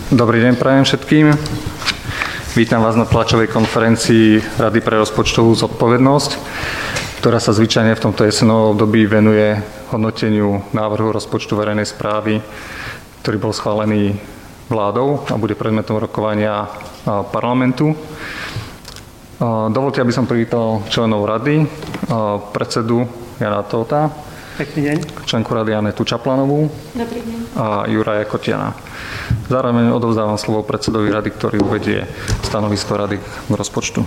Dobrý deň prajem všetkým. Vítam vás na tlačovej konferencii Rady pre rozpočtovú zodpovednosť, ktorá sa zvyčajne v tomto jesennom období venuje hodnoteniu návrhu rozpočtu verejnej správy, ktorý bol schválený vládou a bude predmetom rokovania parlamentu. Dovoľte, aby som privítal členov rady, predsedu Jana Tóta, pekný deň, členku rady Anetu Čaplanovú. Dobrý deň. A Juraja Kotiana. Zároveň odovzdávam slovo predsedovi rady, ktorý uvedie stanovisko rady k rozpočtu.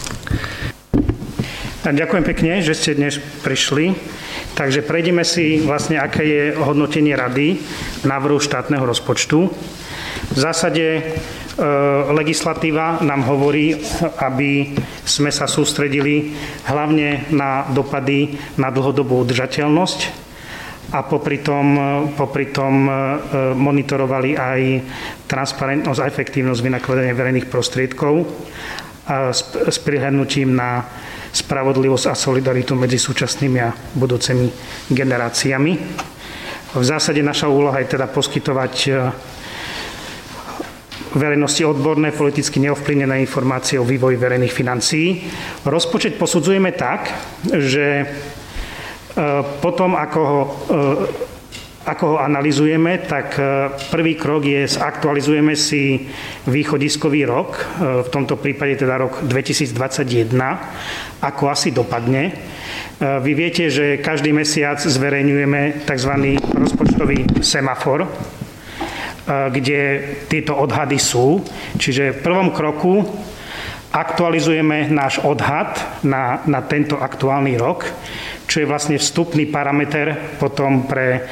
Ďakujem pekne, že ste dnes prišli. Takže prejdeme si vlastne, aké je hodnotenie rady návrhu štátneho rozpočtu. V zásade legislatíva nám hovorí, aby sme sa sústredili hlavne na dopady na dlhodobú udržateľnosť a popri tom monitorovali aj transparentnosť a efektívnosť vynakladania verejných prostriedkov s prihľadnutím na spravodlivosť a solidaritu medzi súčasnými a budúcimi generáciami. V zásade naša úloha je teda poskytovať verejnosti odborné, politicky neovplyvnené informácie o vývoji verejných financií. Rozpočet posudzujeme tak, že potom, ako ho analyzujeme, tak prvý krok je, zaktualizujeme si východiskový rok, v tomto prípade teda rok 2021, ako asi dopadne. Vy viete, že každý mesiac zverejňujeme tzv. Rozpočtový semafor, kde tieto odhady sú. Čiže v prvom kroku aktualizujeme náš odhad na tento aktuálny rok, čo je vlastne vstupný parameter potom pre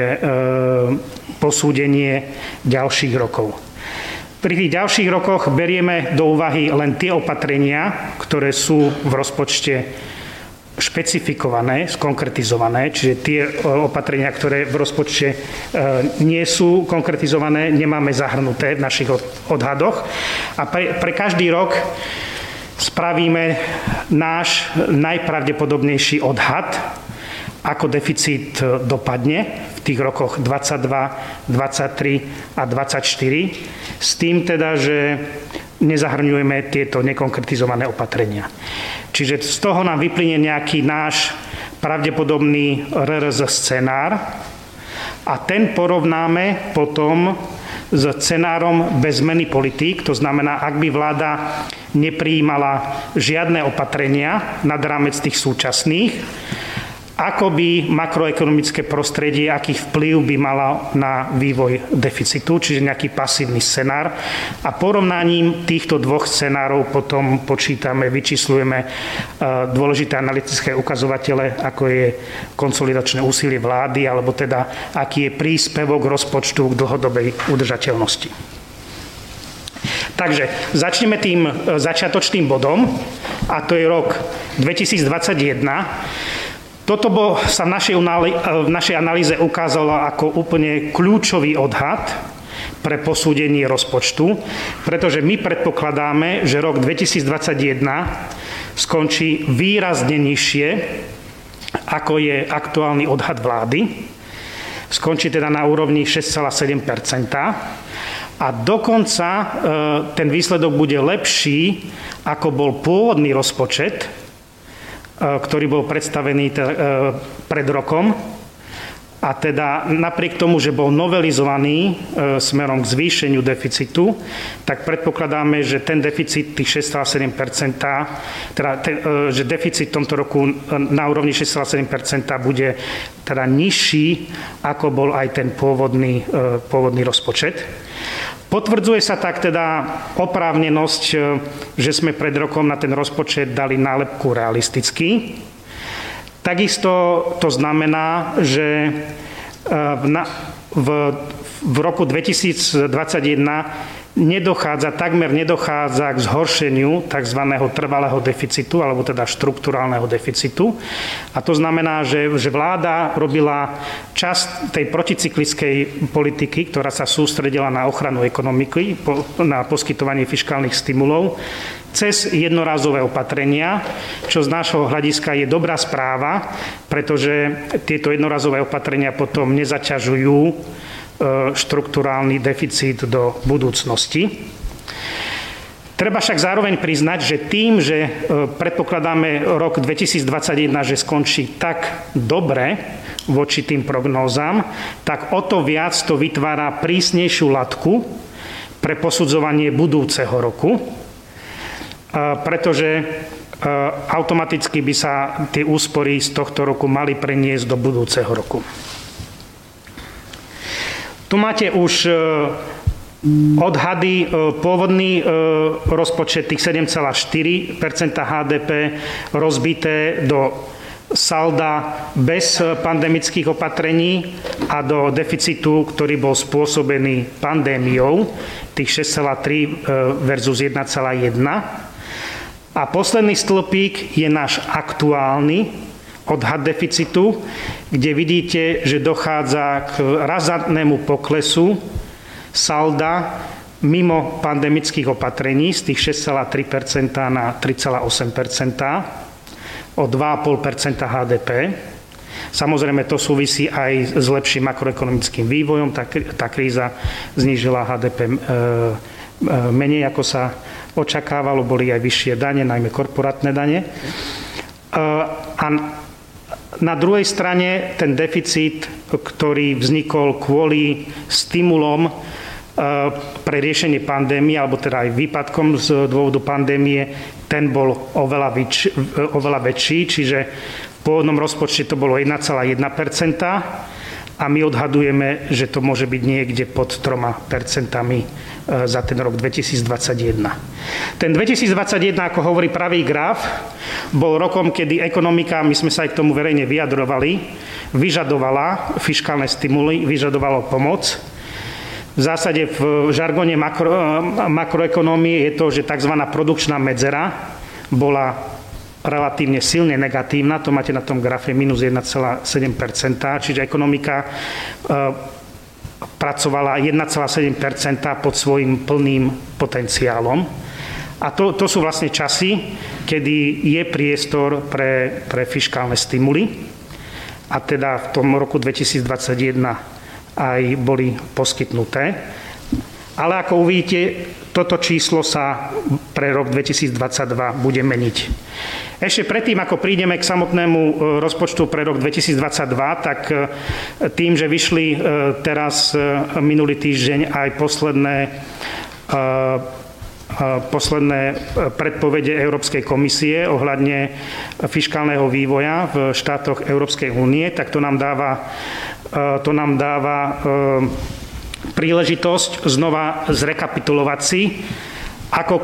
posúdenie ďalších rokov. Pri tých ďalších rokoch berieme do úvahy len tie opatrenia, ktoré sú v rozpočte špecifikované, skonkretizované, čiže tie opatrenia, ktoré v rozpočte nie sú konkretizované, nemáme zahrnuté v našich odhadoch. A pre každý rok spravíme náš najpravdepodobnejší odhad, ako deficit dopadne v tých rokoch 22, 23 a 24, s tým teda, že nezahrňujeme tieto nekonkretizované opatrenia. Čiže z toho nám vyplynie nejaký náš pravdepodobný RRZ scenár a ten porovnáme potom s scenárom bez zmeny politík. To znamená, ak by vláda neprijímala žiadne opatrenia nad rámec tých súčasných, ako by makroekonomické prostredie, aký vplyv by malo na vývoj deficitu, čiže nejaký pasívny scenár. A porovnaním týchto dvoch scenárov potom počítame, vyčíslujeme dôležité analytické ukazovatele, ako je konsolidačné úsilie vlády, alebo teda aký je príspevok rozpočtu k dlhodobej udržateľnosti. Takže začneme tým začiatočným bodom, a to je rok 2021. Toto sa v našej analýze ukázalo ako úplne kľúčový odhad pre posúdenie rozpočtu, pretože my predpokladáme, že rok 2021 skončí výrazne nižšie, ako je aktuálny odhad vlády. Skončí teda na úrovni 6,7%. A dokonca ten výsledok bude lepší, ako bol pôvodný rozpočet, ktorý bol predstavený pred rokom. A teda napriek tomu, že bol novelizovaný smerom k zvýšeniu deficitu, tak predpokladáme, že ten deficit tých 6,7%, že deficit v tomto roku na úrovni 6,7% bude teda nižší, ako bol aj ten pôvodný rozpočet. Potvrdzuje sa tak teda oprávnenosť, že sme pred rokom na ten rozpočet dali nálepku realistický. Takisto to znamená, že v roku 2021 takmer nedochádza k zhoršeniu tzv. Trvalého deficitu, alebo teda štrukturálneho deficitu. A to znamená, že vláda robila časť tej proticyklickej politiky, ktorá sa sústredila na ochranu ekonomiky, na poskytovanie fiškálnych stimulov, cez jednorázové opatrenia, čo z nášho hľadiska je dobrá správa, pretože tieto jednorázové opatrenia potom nezaťažujú štrukturálny deficit do budúcnosti. Treba však zároveň priznať, že tým, že predpokladáme rok 2021, že skončí tak dobre voči tým prognózam, tak o to viac to vytvára prísnejšiu latku pre posudzovanie budúceho roku, pretože automaticky by sa tie úspory z tohto roku mali preniesť do budúceho roku. Tu máte už odhady, pôvodný rozpočet tých 7,4% HDP rozbité do salda bez pandemických opatrení a do deficitu, ktorý bol spôsobený pandémiou, tých 6,3 versus 1,1. A posledný stĺpík je náš aktuálny odhad deficitu, kde vidíte, že dochádza k razantnému poklesu salda mimo pandemických opatrení z tých 6,3% na 3,8%, o 2,5% HDP. Samozrejme, to súvisí aj s lepším makroekonomickým vývojom. Tá kríza znížila HDP menej, ako sa očakávalo. Boli aj vyššie dane, najmä korporátne dane. A na druhej strane ten deficit, ktorý vznikol kvôli stimulom pre riešenie pandémie, alebo teda aj výpadkom z dôvodu pandémie, ten bol oveľa väčší, čiže v pôvodnom rozpočte to bolo 1,1% a my odhadujeme, že to môže byť niekde pod 3% za ten rok 2021. Ten 2021, ako hovorí pravý graf, bol rokom, kedy ekonomika, my sme sa aj k tomu verejne vyjadrovali, vyžadovala fiškálne stimuly, vyžadovala pomoc. V zásade v žargone makroekonómie je to, že tzv. Produkčná medzera bola relatívne silne negatívna, to máte na tom grafe minus 1,7%, čiže ekonomika pracovala 1,7% pod svojím plným potenciálom. A to sú vlastne časy, kedy je priestor pre fiškálne stimuly. A teda v tom roku 2021 aj boli poskytnuté. Ale ako uvidíte, toto číslo sa pre rok 2022 bude meniť. Ešte predtým, ako prídeme k samotnému rozpočtu pre rok 2022, tak tým, že vyšli teraz minulý týždeň aj posledné predpovede Európskej komisie ohľadne fiškálneho vývoja v štátoch Európskej únie, tak to nám dáva príležitosť znova zrekapitulovať si, ako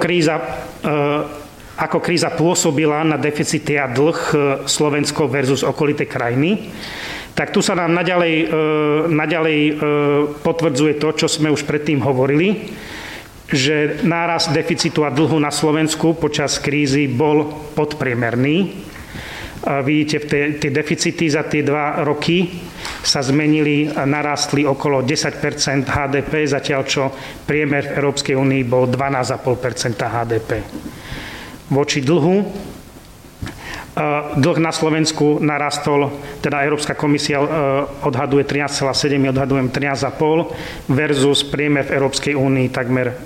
kríza pôsobila na deficity a dlh Slovensko versus okolité krajiny. Tak tu sa nám naďalej potvrdzuje to, čo sme už predtým hovorili, že nárast deficitu a dlhu na Slovensku počas krízy bol podpriemerný. Vidíte, tie deficity za tie 2 roky sa zmenili a narástli okolo 10% HDP, zatiaľ čo priemer v Európskej únii bol 12,5% HDP. Voči dlhu, dlh na Slovensku narastol, teda Európska komisia odhaduje 13,7, my odhadujem 13,5 versus priemer v Európskej únii takmer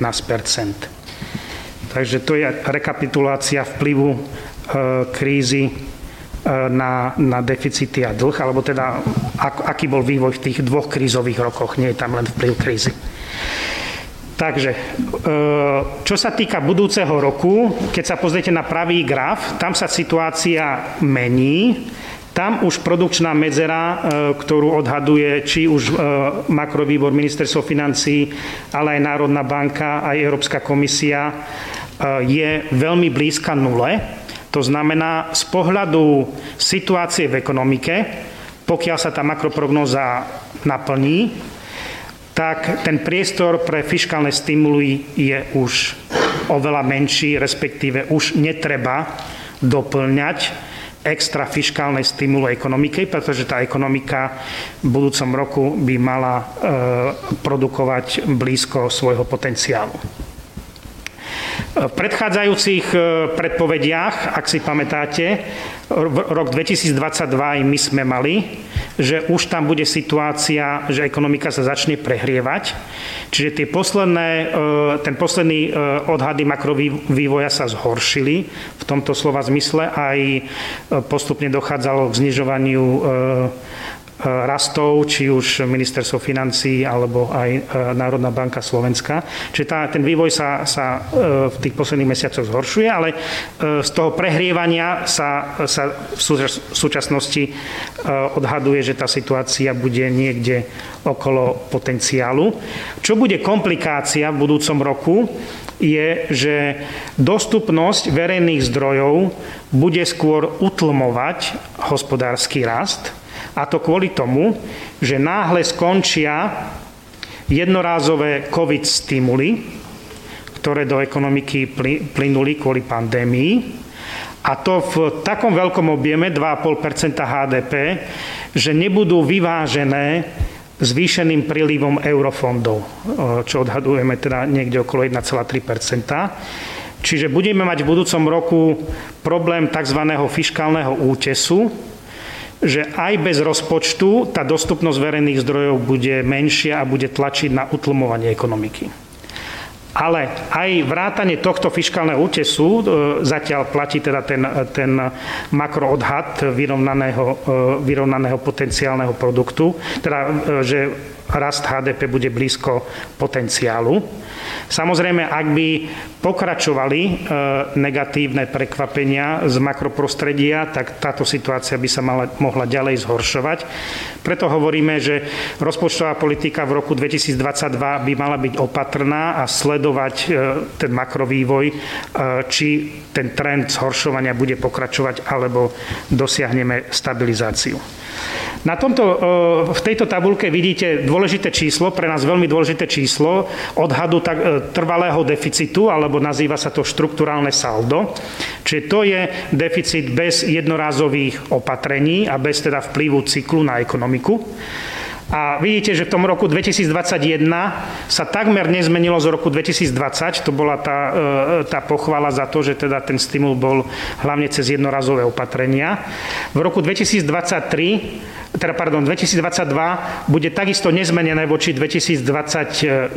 15%. Takže to je rekapitulácia vplyvu krízy na deficity a dlh, alebo teda aký bol vývoj v tých 2 krízových rokoch, nie je tam len vplyv krízy. Takže, čo sa týka budúceho roku, keď sa pozriete na pravý graf, tam sa situácia mení. Tam už produkčná medzera, ktorú odhaduje či už makrovýbor Ministerstvo financií, ale aj Národná banka, aj Európska komisia, je veľmi blízka nule. To znamená, z pohľadu situácie v ekonomike, pokiaľ sa tá makroprognóza naplní, tak ten priestor pre fiškálne stimuly je už oveľa menší, respektíve už netreba doplňať extra fiškálne stimuly ekonomike, pretože tá ekonomika v budúcom roku by mala produkovať blízko svojho potenciálu. V predchádzajúcich predpovediach, ak si pamätáte, rok 2022 aj my sme mali, že už tam bude situácia, že ekonomika sa začne prehrievať. Čiže ten posledný odhady makrovývoja sa zhoršili v tomto slova zmysle, aj postupne dochádzalo k znižovaniu rastov, či už ministerstvo financií alebo aj Národná banka Slovenska. Čiže ten vývoj sa v tých posledných mesiacoch zhoršuje, ale z toho prehrievania sa v súčasnosti odhaduje, že tá situácia bude niekde okolo potenciálu. Čo bude komplikácia v budúcom roku, je, že dostupnosť verejných zdrojov bude skôr utlmovať hospodársky rast, a to kvôli tomu, že náhle skončia jednorázové COVID stimuly, ktoré do ekonomiky plynuli kvôli pandémii, a to v takom veľkom objeme 2,5% HDP, že nebudú vyvážené zvýšeným prílivom eurofondov, čo odhadujeme teda niekde okolo 1,3%. Čiže budeme mať v budúcom roku problém tzv. Fiškálneho útesu, že aj bez rozpočtu tá dostupnosť verejných zdrojov bude menšia a bude tlačiť na utlmovanie ekonomiky. Ale aj vrátanie tohto fiškálneho útesu, zatiaľ platí teda ten makroodhad vyrovnaného potenciálneho produktu, teda že rast HDP bude blízko potenciálu. Samozrejme, ak by pokračovali negatívne prekvapenia z makroprostredia, tak táto situácia by sa mohla ďalej zhoršovať. Preto hovoríme, že rozpočtová politika v roku 2022 by mala byť opatrná a sledovať ten makrovývoj, či ten trend zhoršovania bude pokračovať, alebo dosiahneme stabilizáciu. V tejto tabuľke vidíte dôležité číslo, pre nás veľmi dôležité číslo odhadu trvalého deficitu, alebo nazýva sa to štrukturálne saldo. Čiže to je deficit bez jednorázových opatrení a bez teda vplyvu cyklu na ekonomiku. A vidíte, že v tom roku 2021 sa takmer nezmenilo z roku 2020. To bola tá pochvala za to, že teda ten stimul bol hlavne cez jednorazové opatrenia. V roku 2022 bude takisto nezmenené voči 2021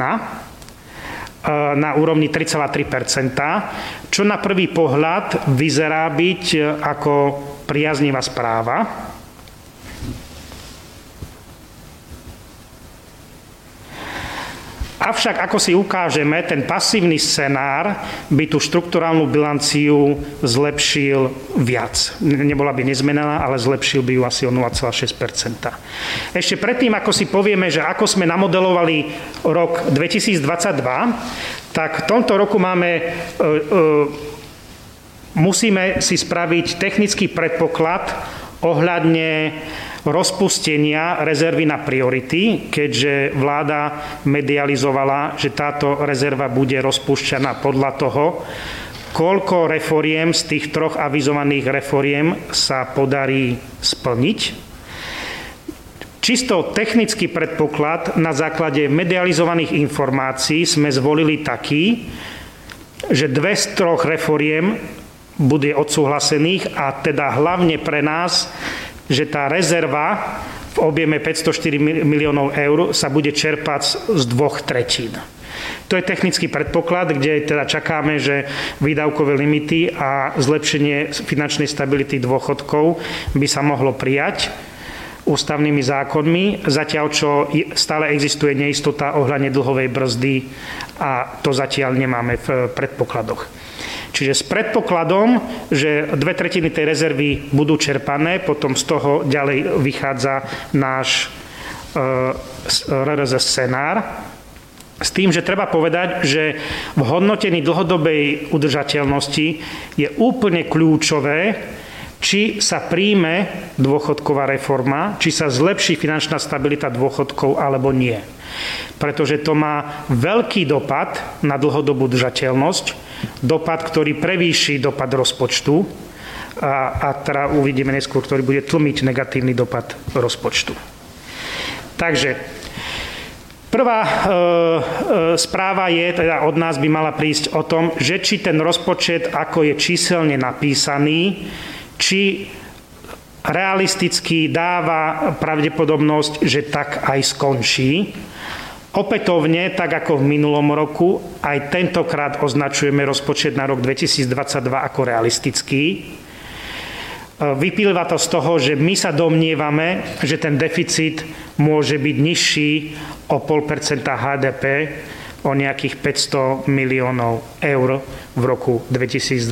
na úrovni 3,3%, čo na prvý pohľad vyzerá byť ako priaznivá správa. Avšak, ako si ukážeme, ten pasívny scenár by tú štrukturálnu bilanciu zlepšil viac. Nebola by nezmenená, ale zlepšil by ju asi o 0,6%. Ešte predtým, ako si povieme, že ako sme namodelovali rok 2022, tak v tomto roku musíme si spraviť technický predpoklad ohľadne rozpustenia rezervy na priority, keďže vláda medializovala, že táto rezerva bude rozpúšťaná podľa toho, koľko reforiem z tých 3 avizovaných reforiem sa podarí splniť. Čisto technický predpoklad na základe medializovaných informácií sme zvolili taký, že 2 z 3 reforiem bude odsúhlasených, a teda hlavne pre nás, že tá rezerva v objeme 504 miliónov eur sa bude čerpať z 2/3. To je technický predpoklad, kde teda čakáme, že výdavkové limity a zlepšenie finančnej stability dôchodkov by sa mohlo prijať ústavnými zákonmi, zatiaľ čo stále existuje neistota ohľadne dlhovej brzdy a to zatiaľ nemáme v predpokladoch. Čiže s predpokladom, že 2/3 tej rezervy budú čerpané, potom z toho ďalej vychádza náš RRZ scenár. S tým, že treba povedať, že v hodnotení dlhodobej udržateľnosti je úplne kľúčové, či sa príjme dôchodková reforma, či sa zlepší finančná stabilita dôchodkov alebo nie. Pretože to má veľký dopad na dlhodobú udržateľnosť, dopad, ktorý prevýši dopad rozpočtu a teda uvidíme neskôr, ktorý bude tlmiť negatívny dopad rozpočtu. Takže Prvá správa je, teda od nás by mala prísť o tom, že či ten rozpočet, ako je číselne napísaný, či realisticky dáva pravdepodobnosť, že tak aj skončí. Opätovne, tak ako v minulom roku, aj tentokrát označujeme rozpočet na rok 2022 ako realistický. Vyplýva to z toho, že my sa domnievame, že ten deficit môže byť nižší o 0,5% HDP, o nejakých 500 miliónov eur v roku 2022.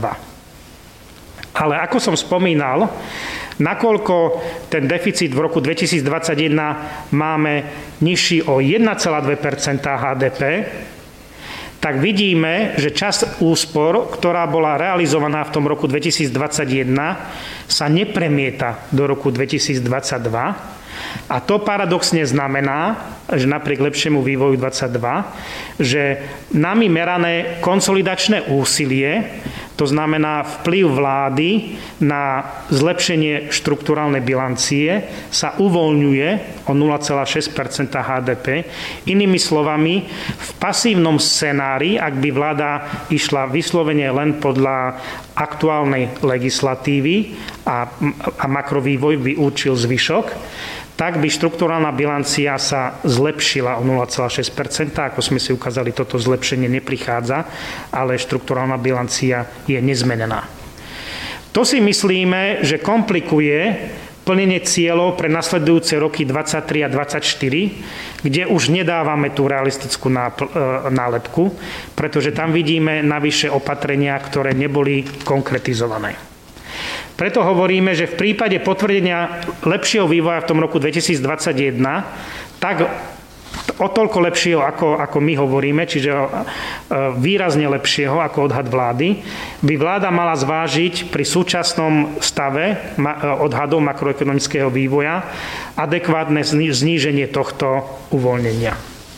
Ale ako som spomínal, nakoľko ten deficit v roku 2021 máme nižší o 1,2% HDP, tak vidíme, že časť úspor, ktorá bola realizovaná v tom roku 2021, sa nepremieta do roku 2022. A to paradoxne znamená, že napriek lepšiemu vývoju 2022, že nami merané konsolidačné úsilie, to znamená vplyv vlády na zlepšenie štrukturálnej bilancie, sa uvoľňuje o 0,6% HDP. Inými slovami, v pasívnom scenári, ak by vláda išla vyslovene len podľa aktuálnej legislatívy a makrovývoj by určil zvyšok, tak by štrukturálna bilancia sa zlepšila o 0,6%. Ako sme si ukázali, toto zlepšenie neprichádza, ale štrukturálna bilancia je nezmenená. To si myslíme, že komplikuje plnenie cieľov pre nasledujúce roky 2023 a 2024, kde už nedávame tú realistickú nálepku, pretože tam vidíme navyše opatrenia, ktoré neboli konkretizované. Preto hovoríme, že v prípade potvrdenia lepšieho vývoja v tom roku 2021, tak o toľko lepšieho, ako my hovoríme, čiže výrazne lepšieho ako odhad vlády, by vláda mala zvážiť pri súčasnom stave odhadov makroekonomického vývoja adekvátne zníženie tohto uvoľnenia.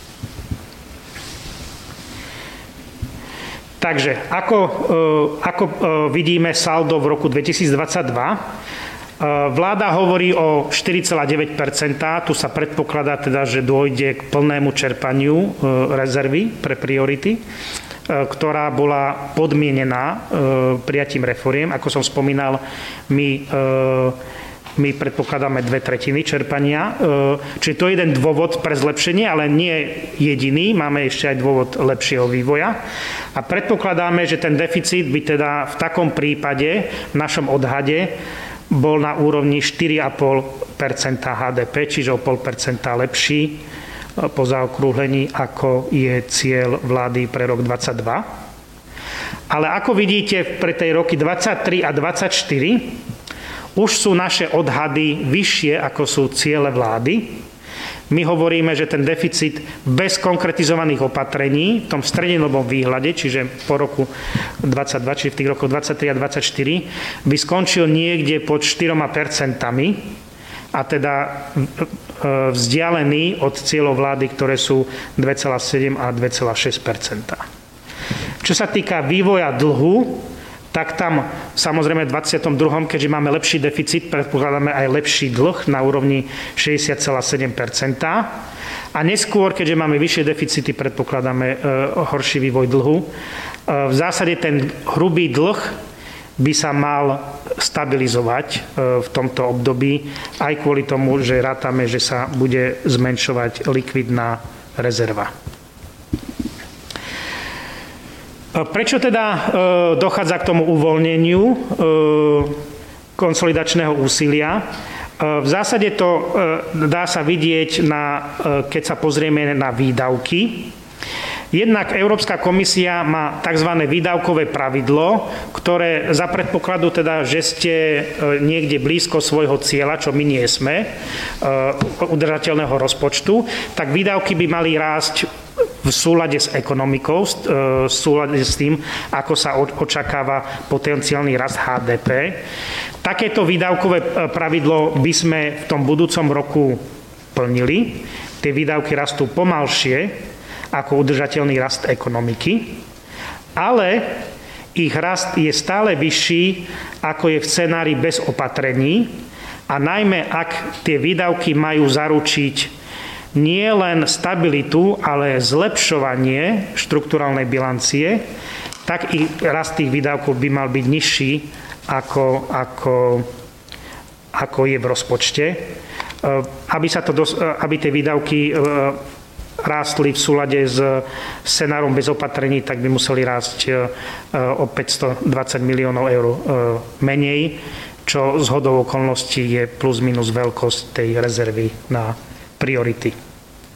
Takže ako vidíme saldo v roku 2022, vláda hovorí o 4,9%, tu sa predpokladá teda, že dôjde k plnému čerpaniu rezervy pre priority, ktorá bola podmienená prijatím reforiem. Ako som spomínal, my predpokladáme 2/3 čerpania. Čiže to je jeden dôvod pre zlepšenie, ale nie jediný. Máme ešte aj dôvod lepšieho vývoja. A predpokladáme, že ten deficit by teda v takom prípade v našom odhade bol na úrovni 4,5% HDP, čiže o 0,5% lepší po zaokrúhlení, ako je cieľ vlády pre rok 2022. Ale ako vidíte, pre tej roky 2023 a 2024 už sú naše odhady vyššie, ako sú ciele vlády. My hovoríme, že ten deficit bez konkretizovaných opatrení v tom strednodobom výhľade, čiže po roku 2022, či v tých rokoch 2023 a 2024, by skončil niekde pod 4%, a teda vzdialený od cieľov vlády, ktoré sú 2,7 a 2,6%. Čo sa týka vývoja dlhu, tak tam samozrejme v 22., keďže máme lepší deficit, predpokladáme aj lepší dlh na úrovni 60,7%. A neskôr, keďže máme vyššie deficity, predpokladáme horší vývoj dlhu. V zásade ten hrubý dlh by sa mal stabilizovať v tomto období, aj kvôli tomu, že rátame, že sa bude zmenšovať likvidná rezerva. Prečo teda dochádza k tomu uvoľneniu konsolidačného úsilia? V zásade to dá sa vidieť, keď sa pozrieme na výdavky. Jednak Európska komisia má tzv. Výdavkové pravidlo, ktoré za predpokladu teda, že ste niekde blízko svojho cieľa, čo my nie sme, udržateľného rozpočtu, tak výdavky by mali rásť v súlade s ekonomikou, v súlade s tým, ako sa očakáva potenciálny rast HDP. Takéto výdavkové pravidlo by sme v tom budúcom roku plnili. Tie výdavky rastú pomalšie ako udržateľný rast ekonomiky, ale ich rast je stále vyšší, ako je v scenári bez opatrení, a najmä ak tie výdavky majú zaručiť nie len stabilitu, ale zlepšovanie štrukturálnej bilancie, tak i rast tých výdavkov by mal byť nižší, ako je v rozpočte. Aby tie výdavky rástli v súlade s scenárom bez opatrení, tak by museli rásť o 520 miliónov eur menej, čo zhodou okolností je plus minus veľkosť tej rezervy na priority.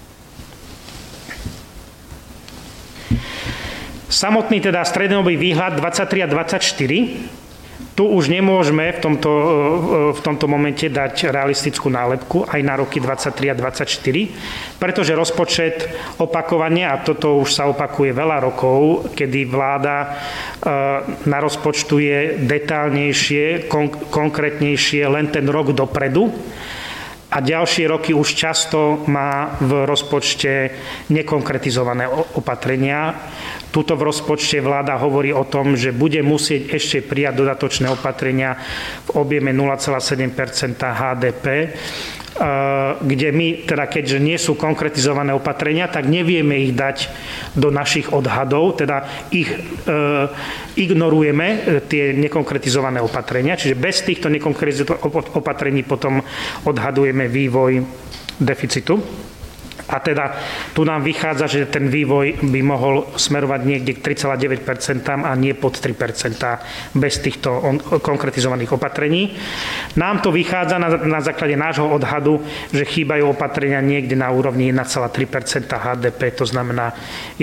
Samotný teda strednodobý výhľad 23 a 24, tu už nemôžeme v tomto momente dať realistickú nálepku aj na roky 23 a 24, pretože rozpočet opakovane, a toto už sa opakuje veľa rokov, kedy vláda narozpočtuje detailnejšie, konkrétnejšie len ten rok dopredu, a ďalšie roky už často má v rozpočte nekonkretizované opatrenia. Tuto v rozpočte vláda hovorí o tom, že bude musieť ešte prijať dodatočné opatrenia v objeme 0,7 HDP, kde my, teda keďže nie sú konkretizované opatrenia, tak nevieme ich dať do našich odhadov, teda ich ignorujeme, tie nekonkretizované opatrenia, čiže bez týchto nekonkretizovaných opatrení potom odhadujeme vývoj deficitu. A teda tu nám vychádza, že ten vývoj by mohol smerovať niekde k 3,9% a nie pod 3% bez týchto konkretizovaných opatrení. Nám to vychádza na základe nášho odhadu, že chýbajú opatrenia niekde na úrovni 1,3% HDP, to znamená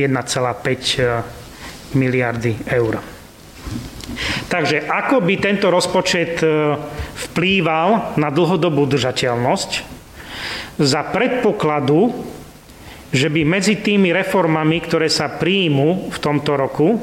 1,5 miliardy eur. Takže ako by tento rozpočet vplýval na dlhodobú udržateľnosť za predpokladu, že by medzi tými reformami, ktoré sa príjmú v tomto roku,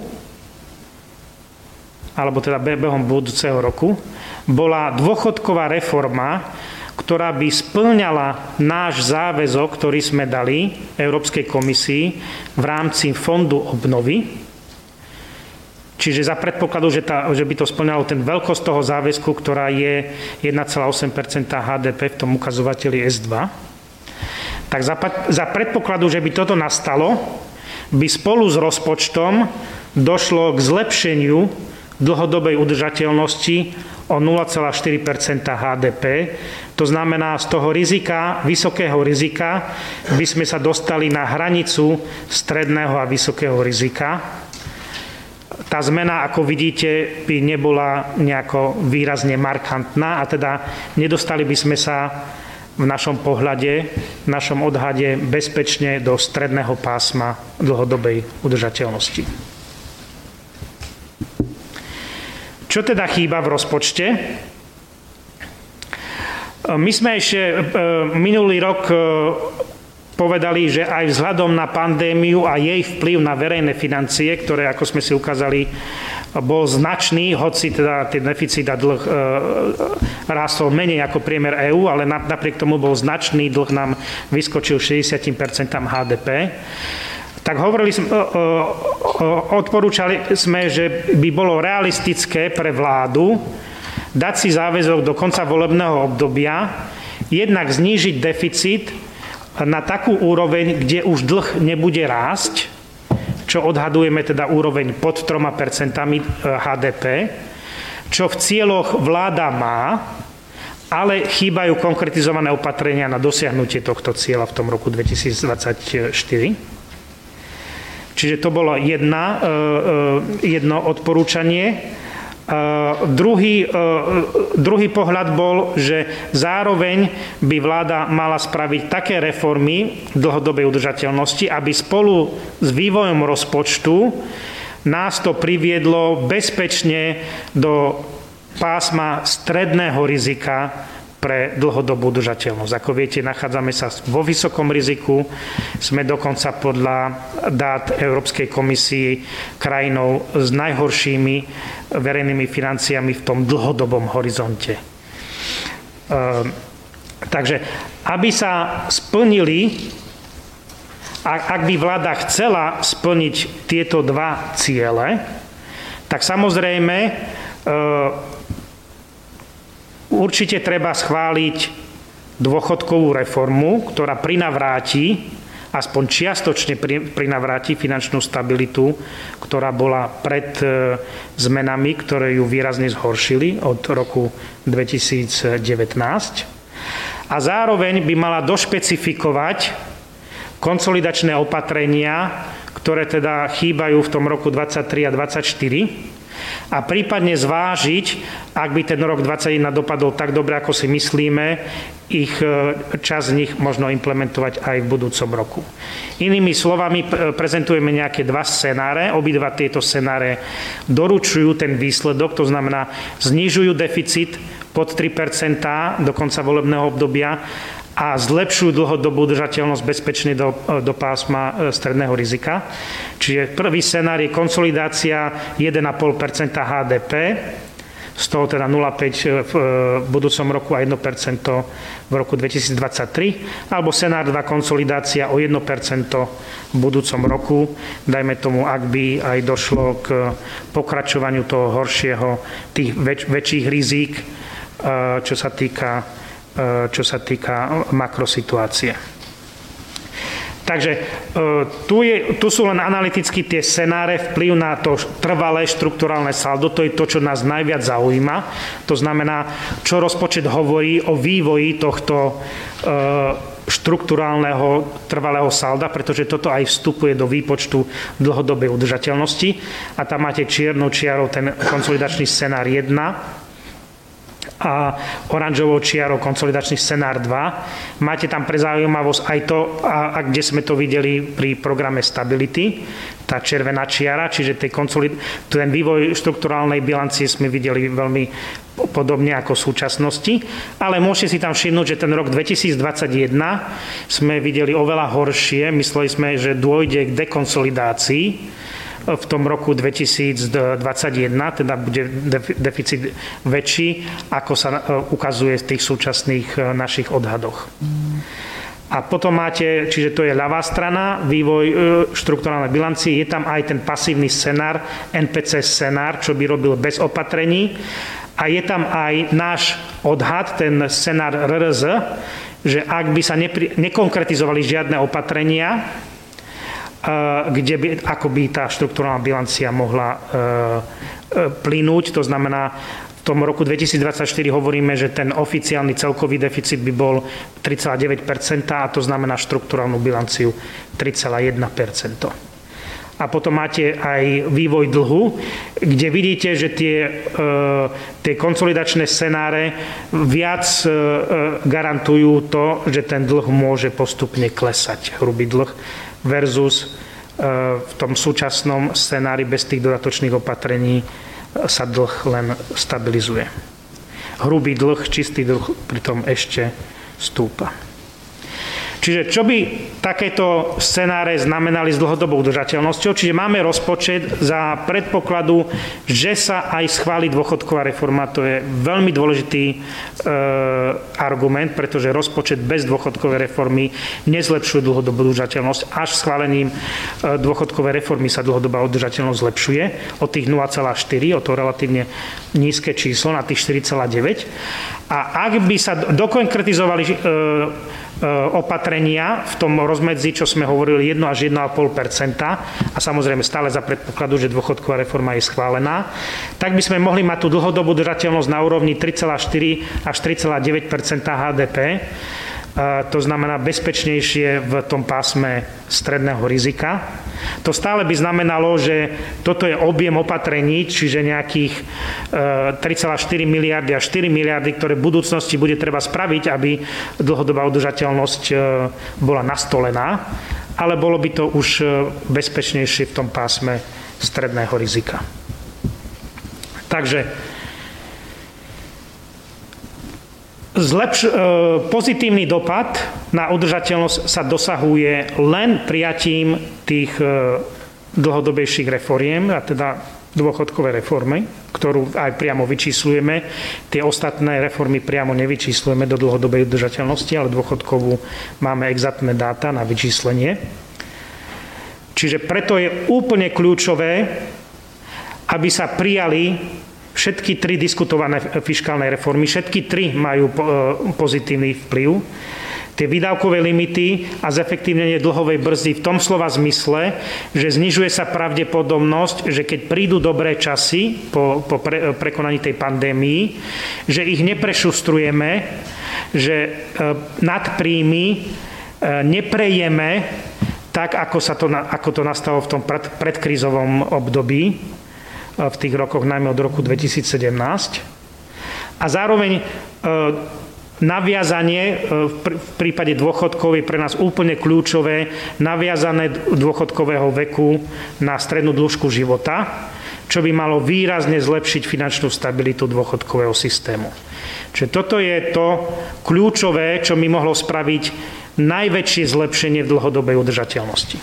alebo teda behom budúceho roku, bola dôchodková reforma, ktorá by spĺňala náš záväzok, ktorý sme dali Európskej komisii v rámci Fondu obnovy. Čiže za predpokladu, že by to spĺňalo ten veľkosť toho záväzku, ktorá je 1,8% HDP v tom ukazovateli S2, tak za predpokladu, že by toto nastalo, by spolu s rozpočtom došlo k zlepšeniu dlhodobej udržateľnosti o 0,4% HDP. To znamená, z toho vysokého rizika by sme sa dostali na hranicu stredného a vysokého rizika. Tá zmena, ako vidíte, by nebola nejako výrazne markantná a teda nedostali by sme sa v našom pohľade, v našom odhade bezpečne do stredného pásma dlhodobej udržateľnosti. Čo teda chýba v rozpočte? My sme ešte minulý rok povedali, že aj vzhľadom na pandémiu a jej vplyv na verejné financie, ktoré, ako sme si ukázali, bol značný, hoci teda ten deficit a dlh rástol menej ako priemer EÚ, ale napriek tomu bol značný, dlh nám vyskočil 60% HDP. Tak odporúčali sme, že by bolo realistické pre vládu dať si záväzok do konca volebného obdobia, jednak znížiť deficit na takú úroveň, kde už dlh nebude rásť, čo odhadujeme teda úroveň pod 3% HDP, čo v cieľoch vláda má, ale chýbajú konkretizované opatrenia na dosiahnutie tohto cieľa v tom roku 2024. Čiže to bolo jedno odporúčanie. Druhý pohľad bol, že zároveň by vláda mala spraviť také reformy dlhodobej udržateľnosti, aby spolu s vývojom rozpočtu nás to priviedlo bezpečne do pásma stredného rizika pre dlhodobú udržateľnosť. Ako viete, nachádzame sa vo vysokom riziku, sme dokonca podľa dát Európskej komisii krajinou s najhoršími verejnými financiami v tom dlhodobom horizonte. Takže aby sa splnili, ak by vláda chcela splniť tieto dva ciele, tak samozrejme určite treba schváliť dôchodkovú reformu, ktorá prinavráti, aspoň čiastočne prinavráti finančnú stabilitu, ktorá bola pred zmenami, ktoré ju výrazne zhoršili od roku 2019. A zároveň by mala došpecifikovať konsolidačné opatrenia, ktoré teda chýbajú v tom roku 2023 a 2024, a prípadne zvážiť, ak by ten rok 2021 dopadol tak dobre, ako si myslíme, časť z nich možno implementovať aj v budúcom roku. Inými slovami, prezentujeme nejaké dva scenáre. Obidva tieto scenáre doručujú ten výsledok, to znamená, znižujú deficit pod 3% do konca volebného obdobia a zlepšujú dlhodobú udržateľnosť bezpečne do pásma stredného rizika. Čiže prvý scenár je konsolidácia 1,5% HDP, z toho teda 0,5 v budúcom roku a 1% v roku 2023, alebo scenár 2 konsolidácia o 1% v budúcom roku. Dajme tomu, ak by aj došlo k pokračovaniu toho horšieho, tých väčších rizík, čo sa týka makrosituácie. Takže tu sú len analyticky tie scenáre, vplyv na to trvalé štrukturálne saldo, to je to, čo nás najviac zaujíma. To znamená, čo rozpočet hovorí o vývoji tohto štrukturálneho trvalého salda, pretože toto aj vstupuje do výpočtu dlhodobej udržateľnosti. A tam máte čiernou čiarou ten konsolidačný scenár 1, a oranžovou čiarou konsolidačný scenár 2. Máte tam pre zaujímavosť aj to, kde sme to videli pri programe Stability, tá červená čiara, čiže ten vývoj štrukturálnej bilancie sme videli veľmi podobne ako v súčasnosti, ale môžete si tam všimnúť, že ten rok 2021 sme videli oveľa horšie, mysleli sme, že dôjde k dekonsolidácii v tom roku 2021, teda bude deficit väčší, ako sa ukazuje v tých súčasných našich odhadoch. A potom máte, čiže to je ľavá strana, vývoj štrukturálnej bilancie, je tam aj ten pasívny scenár, NPC scenár, čo by robil bez opatrení, a je tam aj náš odhad, ten scenár RRZ, že ak by sa nekonkretizovali žiadne opatrenia, ako by tá štrukturálna bilancia mohla plynúť. To znamená, v tom roku 2024 hovoríme, že ten oficiálny celkový deficit by bol 3,9%, a to znamená štrukturálnu bilanciu 3,1%. A potom máte aj vývoj dlhu, kde vidíte, že tie konsolidačné scenáre viac garantujú to, že ten dlh môže postupne klesať, hrubý dlh, versus v tom súčasnom scenári bez tých dodatočných opatrení sa dlh len stabilizuje. Hrubý dlh, čistý dlh pritom ešte stúpa. Čiže čo by takéto scenáre znamenali s dlhodobou udržateľnosťou? Čiže máme rozpočet za predpokladu, že sa aj schváli dôchodková reforma. To je veľmi dôležitý argument, pretože rozpočet bez dôchodkovej reformy nezlepšuje dlhodobú udržateľnosť. Až schválením dôchodkovej reformy sa dlhodobá udržateľnosť zlepšuje od tých 0,4, o to relatívne nízke číslo, na tých 4,9. A ak by sa dokonkretizovali opatrenia v tom rozmedzi, čo sme hovorili, 1 až 1,5%, a samozrejme stále za predpokladu, že dôchodková reforma je schválená, tak by sme mohli mať tú dlhodobú udržateľnosť na úrovni 3,4 až 3,9% HDP. To znamená bezpečnejšie v tom pásme stredného rizika. To stále by znamenalo, že toto je objem opatrení, čiže nejakých 3,4 miliardy až 4 miliardy, ktoré v budúcnosti bude treba spraviť, aby dlhodobá udržateľnosť bola nastolená, ale bolo by to už bezpečnejšie v tom pásme stredného rizika. Takže pozitívny dopad na udržateľnosť sa dosahuje len prijatím tých dlhodobejších reforiem, a teda dôchodkovej reformy, ktorú aj priamo vyčíslujeme. Tie ostatné reformy priamo nevyčíslujeme do dlhodobej udržateľnosti, ale dôchodkovú máme exaktné dáta na vyčíslenie. Čiže preto je úplne kľúčové, aby sa prijali všetky tri diskutované fiškálne reformy, všetky tri majú pozitívny vplyv. Tie výdavkové limity a zefektívnenie dlhovej brzdy v tom slova zmysle, že znižuje sa pravdepodobnosť, že keď prídu dobré časy po prekonaní tej pandémii, že ich neprešustrujeme, že nadpríjmy neprejeme tak, ako to nastalo v tom predkrízovom období, v tých rokoch, najmä od roku 2017. A zároveň naviazanie v prípade dôchodkov je pre nás úplne kľúčové naviazané dôchodkového veku na strednú dĺžku života, čo by malo výrazne zlepšiť finančnú stabilitu dôchodkového systému. Čiže toto je to kľúčové, čo mi mohlo spraviť najväčšie zlepšenie v dlhodobej udržateľnosti.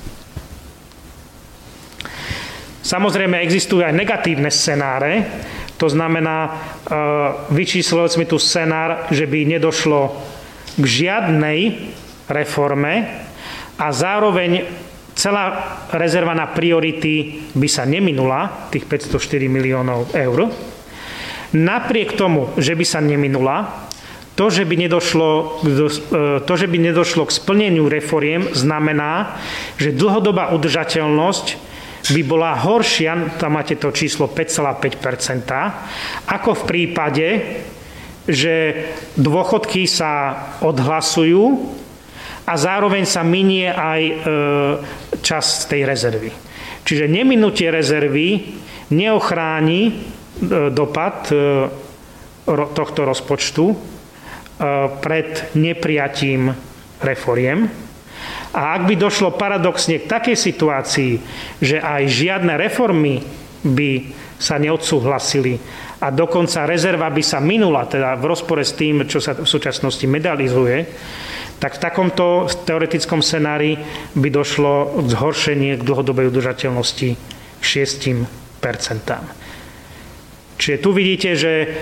Samozrejme, existujú aj negatívne scenáre. To znamená, vyčíslili sme tu scenár, že by nedošlo k žiadnej reforme a zároveň celá rezerva na priority by sa neminula, tých 504 miliónov eur. Napriek tomu, že by sa neminula, to, že by nedošlo k splneniu reforiem, znamená, že dlhodobá udržateľnosť by bola horšia, tam máte to číslo 5,5%, ako v prípade, že dôchodky sa odhlasujú a zároveň sa minie aj čas tej rezervy. Čiže neminutie rezervy neochráni dopad tohto rozpočtu pred neprijatím reforiem. A ak by došlo paradoxne k takej situácii, že aj žiadne reformy by sa neodsúhlasili a dokonca rezerva by sa minula, teda v rozpore s tým, čo sa v súčasnosti medializuje, tak v takomto teoretickom scenári by došlo k zhoršeniu k dlhodobej udržateľnosti k 6%. Čiže tu vidíte,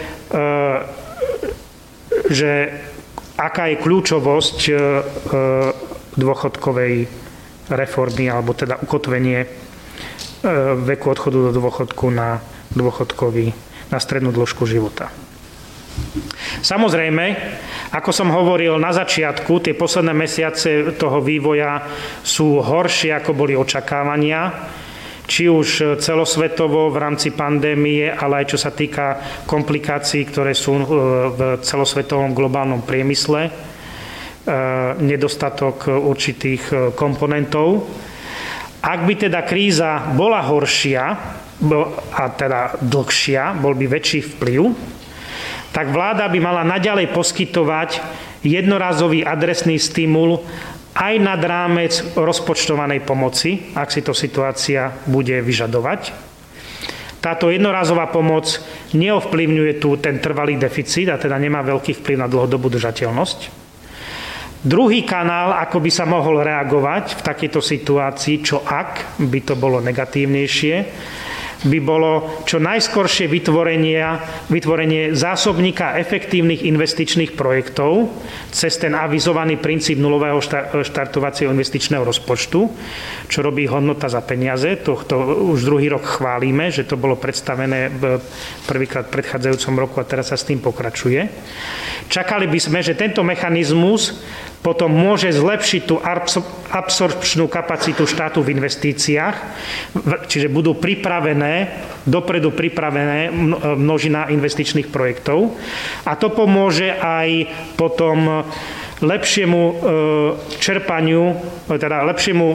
že aká je kľúčovosť dôchodkovej reformy, alebo teda ukotvenie veku odchodu do dôchodku na strednú dĺžku života. Samozrejme, ako som hovoril na začiatku, tie posledné mesiace toho vývoja sú horšie, ako boli očakávania, či už celosvetovo v rámci pandémie, ale aj čo sa týka komplikácií, ktoré sú v celosvetovom globálnom priemysle, nedostatok určitých komponentov. Ak by teda kríza bola horšia a teda dlhšia, bol by väčší vplyv, tak vláda by mala naďalej poskytovať jednorázový adresný stimul aj nad rámec rozpočtovanej pomoci, ak si to situácia bude vyžadovať. Táto jednorázová pomoc neovplyvňuje tu ten trvalý deficit a teda nemá veľký vplyv na dlhodobú držateľnosť. Druhý kanál, ako by sa mohol reagovať v takejto situácii, čo ak by to bolo negatívnejšie, by bolo čo najskoršie vytvorenie zásobníka efektívnych investičných projektov cez ten avizovaný princíp nulového štartovacieho investičného rozpočtu, čo robí Hodnota za peniaze. To už druhý rok chválime, že to bolo predstavené prvýkrát v predchádzajúcom roku a teraz sa s tým pokračuje. Čakali by sme, že tento mechanizmus potom môže zlepšiť tú absorpčnú kapacitu štátu v investíciách, čiže budú dopredu pripravené množina investičných projektov. A to pomôže aj potom lepšiemu čerpaniu, teda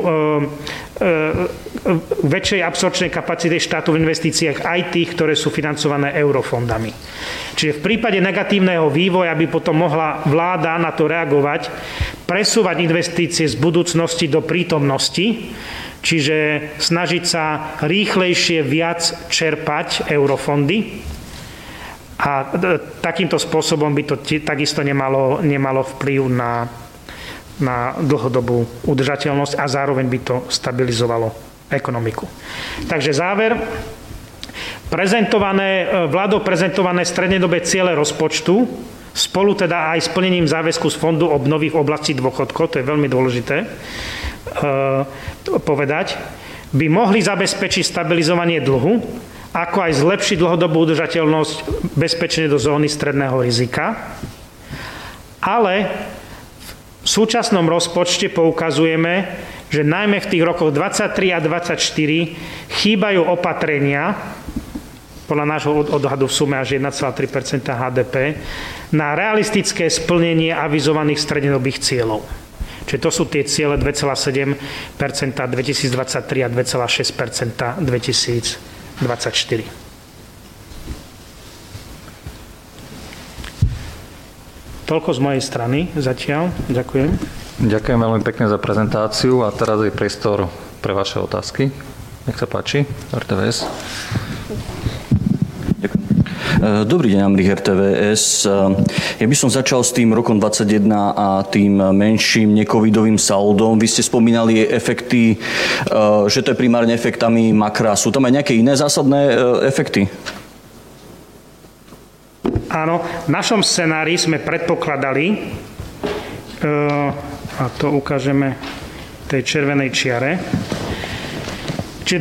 väčšej absorpčnej kapacity štátu v investíciách aj tých, ktoré sú financované eurofondami. Čiže v prípade negatívneho vývoja by potom mohla vláda na to reagovať, presúvať investície z budúcnosti do prítomnosti, čiže snažiť sa rýchlejšie viac čerpať eurofondy. A takýmto spôsobom by to takisto nemalo vplyv na dlhodobú udržateľnosť a zároveň by to stabilizovalo ekonomiku. Takže záver. Vládou prezentované strednodobé ciele rozpočtu spolu teda aj s plnením záväzku z Fondu obnovy v oblasti dôchodkov, to je veľmi dôležité povedať, by mohli zabezpečiť stabilizovanie dlhu ako aj zlepšiť dlhodobú udržateľnosť bezpečne do zóny stredného rizika. Ale v súčasnom rozpočte poukazujeme, že najmä v tých rokoch 23 a 24 chýbajú opatrenia, podľa nášho odhadu v sume až 1,3 HDP, na realistické splnenie avizovaných strednodobých cieľov. Čiže to sú tie ciele 2,7 2023 a 2,6 2024. Toľko z mojej strany zatiaľ. Ďakujem. Ďakujem veľmi pekne za prezentáciu a teraz je priestor pre vaše otázky. Nech sa páči, RTVS. Dobrý deň, Amrich, RTVS. Ja by som začal s tým rokom 2021 a tým menším necovidovým saldom. Vy ste spomínali efekty, že to je primárne efektami makra. Sú tam aj nejaké iné zásadné efekty? Áno, v našom scenári sme predpokladali, a to ukážeme tej červenej čiare, čiže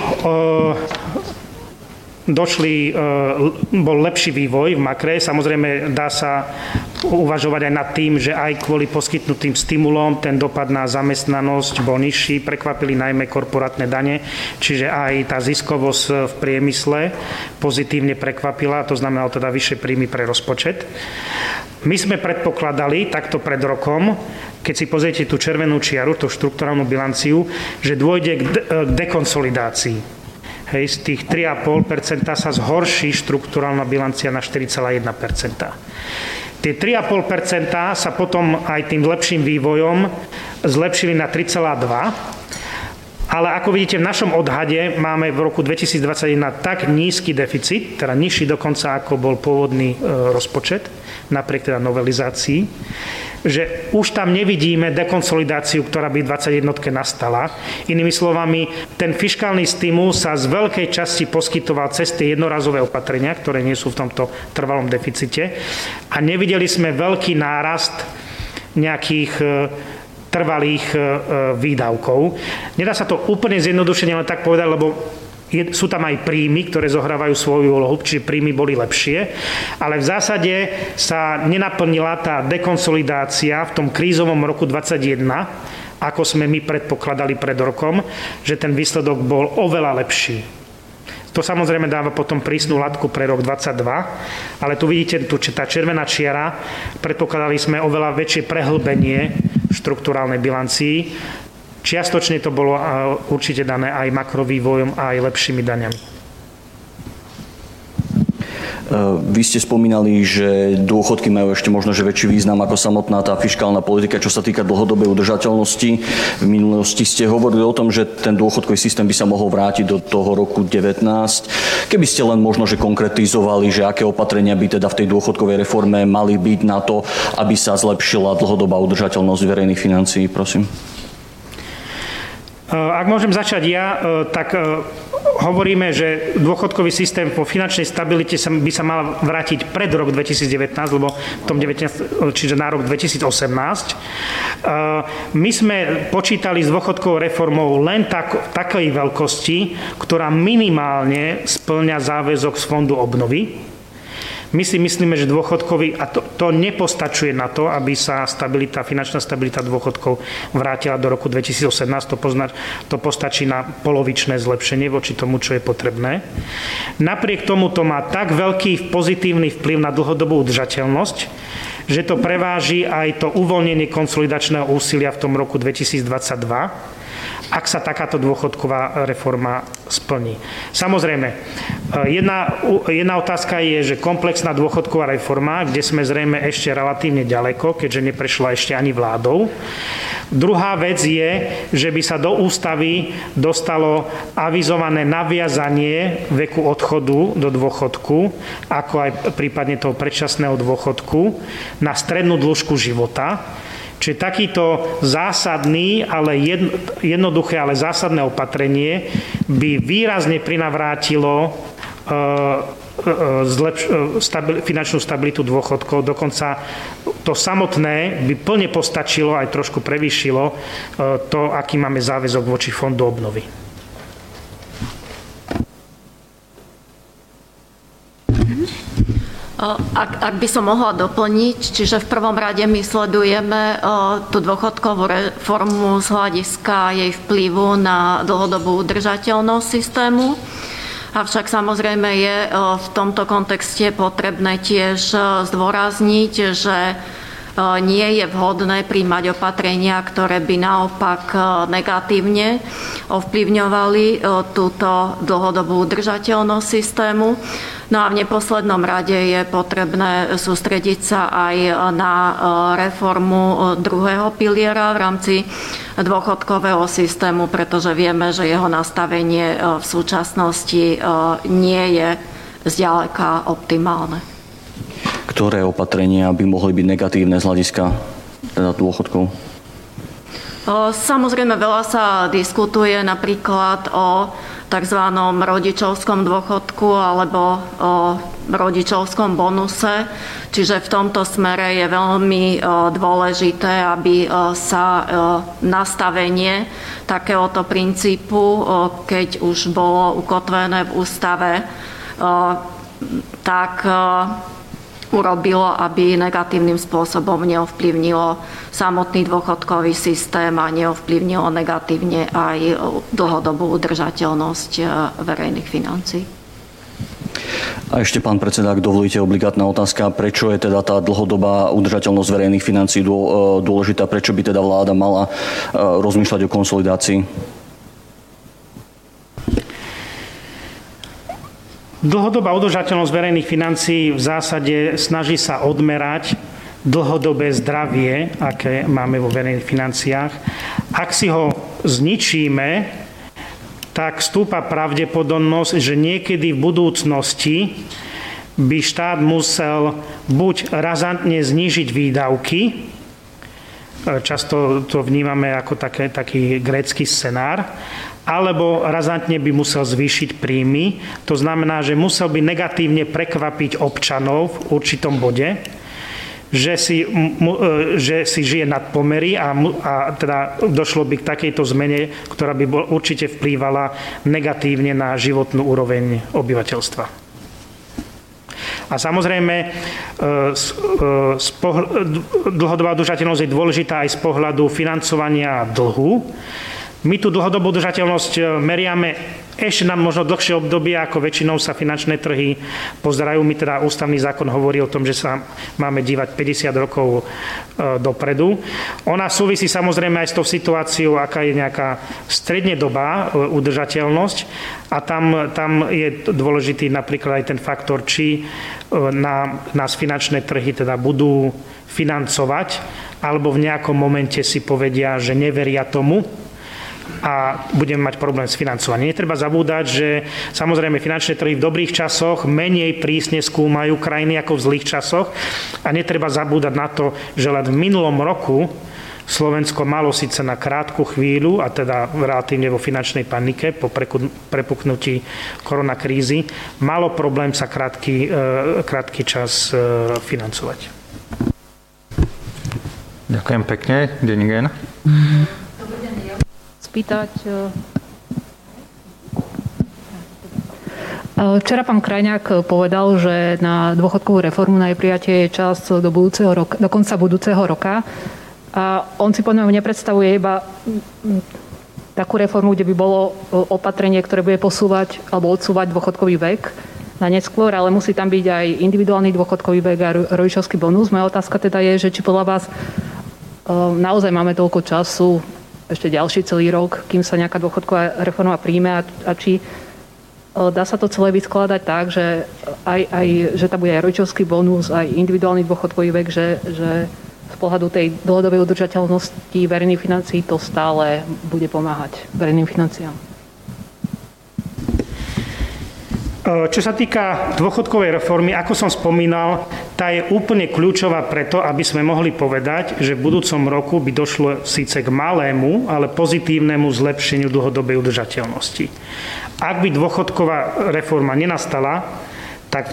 bol lepší vývoj v makre. Samozrejme, dá sa uvažovať aj nad tým, že aj kvôli poskytnutým stimulom ten dopad na zamestnanosť bol nižší. Prekvapili najmä korporátne dane, čiže aj tá ziskovosť v priemysle pozitívne prekvapila, to znamenalo teda vyššie príjmy pre rozpočet. My sme predpokladali takto pred rokom, keď si pozriete tú červenú čiaru, tú štrukturálnu bilanciu, že dôjde k dekonsolidácii. Hej, z tých 3,5% sa zhorší štrukturálna bilancia na 4,1%. Tie 3,5% sa potom aj tým lepším vývojom zlepšili na 3,2%. Ale ako vidíte, v našom odhade máme v roku 2021 tak nízky deficit, teda nižší dokonca ako bol pôvodný rozpočet, napriek teda novelizácii, že už tam nevidíme dekonsolidáciu, ktorá by v 21 nastala. Inými slovami, ten fiškálny stimul sa z veľkej časti poskytoval cez tie jednorazové opatrenia, ktoré nie sú v tomto trvalom deficite. A nevideli sme veľký nárast nejakých trvalých výdavkov. Nedá sa to úplne zjednodušene len tak povedať, lebo sú tam aj príjmy, ktoré zohrávajú svoju úlohu, čiže príjmy boli lepšie, ale v zásade sa nenaplnila tá dekonsolidácia v tom krízovom roku 2021, ako sme my predpokladali pred rokom, že ten výsledok bol oveľa lepší. To samozrejme dáva potom prísnu latku pre rok 2022, ale tu vidíte, tá červená čiara, predpokladali sme oveľa väčšie prehlbenie štrukturálnej bilancii. Čiastočne to bolo určite dané aj makrovývojom a aj lepšími daňami. Vy ste spomínali, že dôchodky majú ešte možno že väčší význam ako samotná tá fiškálna politika, čo sa týka dlhodobej udržateľnosti. V minulosti ste hovorili o tom, že ten dôchodkový systém by sa mohol vrátiť do toho roku 19. Keby ste len možno že konkretizovali, že aké opatrenia by teda v tej dôchodkovej reforme mali byť na to, aby sa zlepšila dlhodobá udržateľnosť verejných financií, prosím. Ak môžem začať ja, tak hovoríme, že dôchodkový systém po finančnej stabilite by sa mal vrátiť pred rok 2019, lebo v tom 19, čiže na rok 2018. My sme počítali s dôchodkovou reformou len takej veľkosti, ktorá minimálne spĺňa záväzok z fondu obnovy. My si myslíme, že dôchodkový, a to nepostačuje na to, aby sa finančná stabilita dôchodkov vrátila do roku 2018, to postačí na polovičné zlepšenie voči tomu, čo je potrebné. Napriek tomu to má tak veľký pozitívny vplyv na dlhodobú udržateľnosť, že to preváži aj to uvoľnenie konsolidačného úsilia v tom roku 2022, ak sa takáto dôchodková reforma splní. Samozrejme, jedna otázka je, že komplexná dôchodková reforma, kde sme zrejme ešte relatívne ďaleko, keďže neprešla ešte ani vládou. Druhá vec je, že by sa do ústavy dostalo avizované naviazanie veku odchodu do dôchodku, ako aj prípadne toho predčasného dôchodku, na strednú dĺžku života. Čiže takýto zásadný, ale jednoduché, ale zásadné opatrenie by výrazne prinavrátilo finančnú stabilitu dôchodkov. Dokonca to samotné by plne postačilo, aj trošku prevýšilo to, aký máme záväzok voči fondu obnovy. Ak by som mohla doplniť, čiže v prvom rade my sledujeme tú dôchodkovú reformu z hľadiska jej vplyvu na dlhodobú udržateľnosť systému. Avšak samozrejme je v tomto kontexte potrebné tiež zdôrazniť, že nie je vhodné príjmať opatrenia, ktoré by naopak negatívne ovplyvňovali túto dlhodobú udržateľnosť systému. No a v neposlednom rade je potrebné sústrediť sa aj na reformu druhého piliera v rámci dôchodkového systému, pretože vieme, že jeho nastavenie v súčasnosti nie je zďaleka optimálne. Ktoré opatrenia by mohli byť negatívne z hľadiska teda dôchodkov? Samozrejme, veľa sa diskutuje napríklad o tzv. Rodičovskom dôchodku alebo o rodičovskom bonuse. Čiže v tomto smere je veľmi dôležité, aby sa nastavenie takéhoto princípu, keď už bolo ukotvené v ústave, tak urobilo, aby negatívnym spôsobom neovplyvnilo samotný dôchodkový systém a neovplyvnilo negatívne aj dlhodobú udržateľnosť verejných financií. A ešte, pán predseda, ak dovolíte, obligátna otázka, prečo je teda tá dlhodobá udržateľnosť verejných financií dôležitá, prečo by teda vláda mala rozmýšľať o konsolidácii? Dlhodobá udržateľnosť verejných financií v zásade snaží sa odmerať dlhodobé zdravie, aké máme vo verejných financiách. Ak si ho zničíme, tak stúpa pravdepodobnosť, že niekedy v budúcnosti by štát musel buď razantne znížiť výdavky, často to vnímame ako taký grécky scenár, alebo razantne by musel zvýšiť príjmy. To znamená, že musel by negatívne prekvapiť občanov v určitom bode, že si žije nad pomery a teda došlo by k takejto zmene, ktorá by určite vplývala negatívne na životnú úroveň obyvateľstva. A samozrejme, dlhodobá udržateľnosť je dôležitá aj z pohľadu financovania dlhu. My tú dlhodobú udržateľnosť meriame ešte na možno dlhšie obdobie, ako väčšinou sa finančné trhy pozerajú. My teda ústavný zákon hovorí o tom, že sa máme dívať 50 rokov dopredu. Ona súvisí samozrejme aj s tou situáciou, aká je nejaká strednedobá udržateľnosť. A tam je dôležitý napríklad aj ten faktor, či nás finančné trhy teda budú financovať, alebo v nejakom momente si povedia, že neveria tomu, a budeme mať problém s financovaním. Netreba zabúdať, že samozrejme finančné trhy v dobrých časoch menej prísne skúmajú krajiny ako v zlých časoch a netreba zabúdať na to, že len v minulom roku Slovensko malo síce na krátku chvíľu, a teda relatívne vo finančnej panike po prepuknutí koronakrízy, malo problém sa krátky čas financovať. Ďakujem pekne. Denigen. Spýtať. Včera pán Krajňák povedal, že na dôchodkovú reformu na jej prijatie je čas do konca budúceho roka. A on si podľa mňa nepredstavuje iba takú reformu, kde by bolo opatrenie, ktoré bude posúvať alebo odsúvať dôchodkový vek na neskôr, ale musí tam byť aj individuálny dôchodkový vek a rodičovský bonus. Moja otázka teda je, že či podľa vás naozaj máme toľko času, ešte ďalší celý rok, kým sa nejaká dôchodková reforma príjme a či dá sa to celé vyskladať tak, že že tam bude aj rodičovský bonus, aj individuálny dôchodkový vek, že z pohľadu tej dlhodobej udržateľnosti verejných financií to stále bude pomáhať verejným financiám. Čo sa týka dôchodkovej reformy, ako som spomínal, tá je úplne kľúčová preto, aby sme mohli povedať, že v budúcom roku by došlo síce k malému, ale pozitívnemu zlepšeniu dlhodobej udržateľnosti. Ak by dôchodková reforma nenastala, tak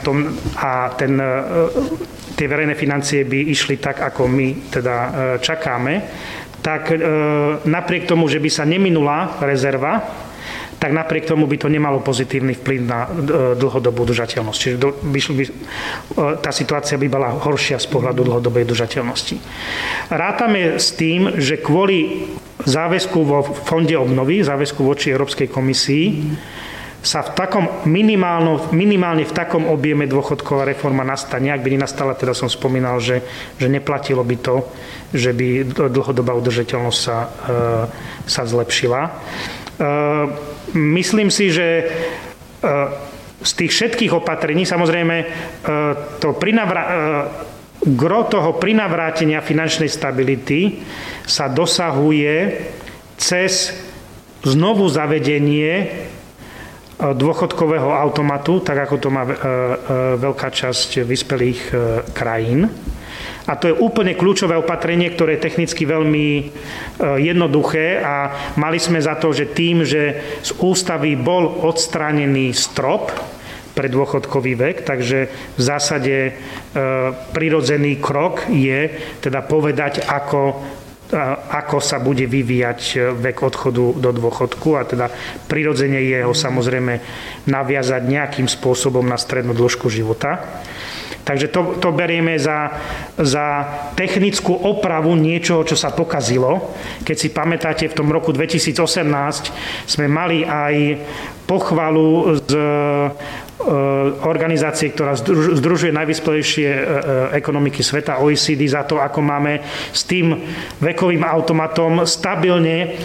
tie verejné financie by išli tak, ako my teda čakáme, tak napriek tomu, že by sa neminula rezerva, tak napriek tomu by to nemalo pozitívny vplyv na dlhodobú udržateľnosť. Čiže tá situácia by bola horšia z pohľadu dlhodobej udržateľnosti. Rátame s tým, že kvôli záväzku vo Fonde obnovy, záväzku voči Európskej komisii, sa v takom minimálne v takom objeme dôchodková reforma nastane. Ak by nenastala, teda som spomínal, že neplatilo by to, že by dlhodobá udržateľnosť sa zlepšila. Myslím si, že z tých všetkých opatrení, samozrejme, gro toho prinavrátenia finančnej stability sa dosahuje cez znovu zavedenie dôchodkového automatu, tak ako to má veľká časť vyspelých krajín. A to je úplne kľúčové opatrenie, ktoré je technicky veľmi jednoduché a mali sme za to, že tým, že z ústavy bol odstránený strop pre dôchodkový vek, takže v zásade prirodzený krok je teda povedať, ako sa bude vyvíjať vek odchodu do dôchodku a teda prirodzene je ho samozrejme naviazať nejakým spôsobom na strednú dĺžku života. Takže to berieme za technickú opravu niečoho, čo sa pokazilo. Keď si pamätáte, v tom roku 2018 sme mali aj pochvalu z organizácie, ktorá združuje najvyspelejšie ekonomiky sveta, OECD, za to, ako máme s tým vekovým automatom stabilne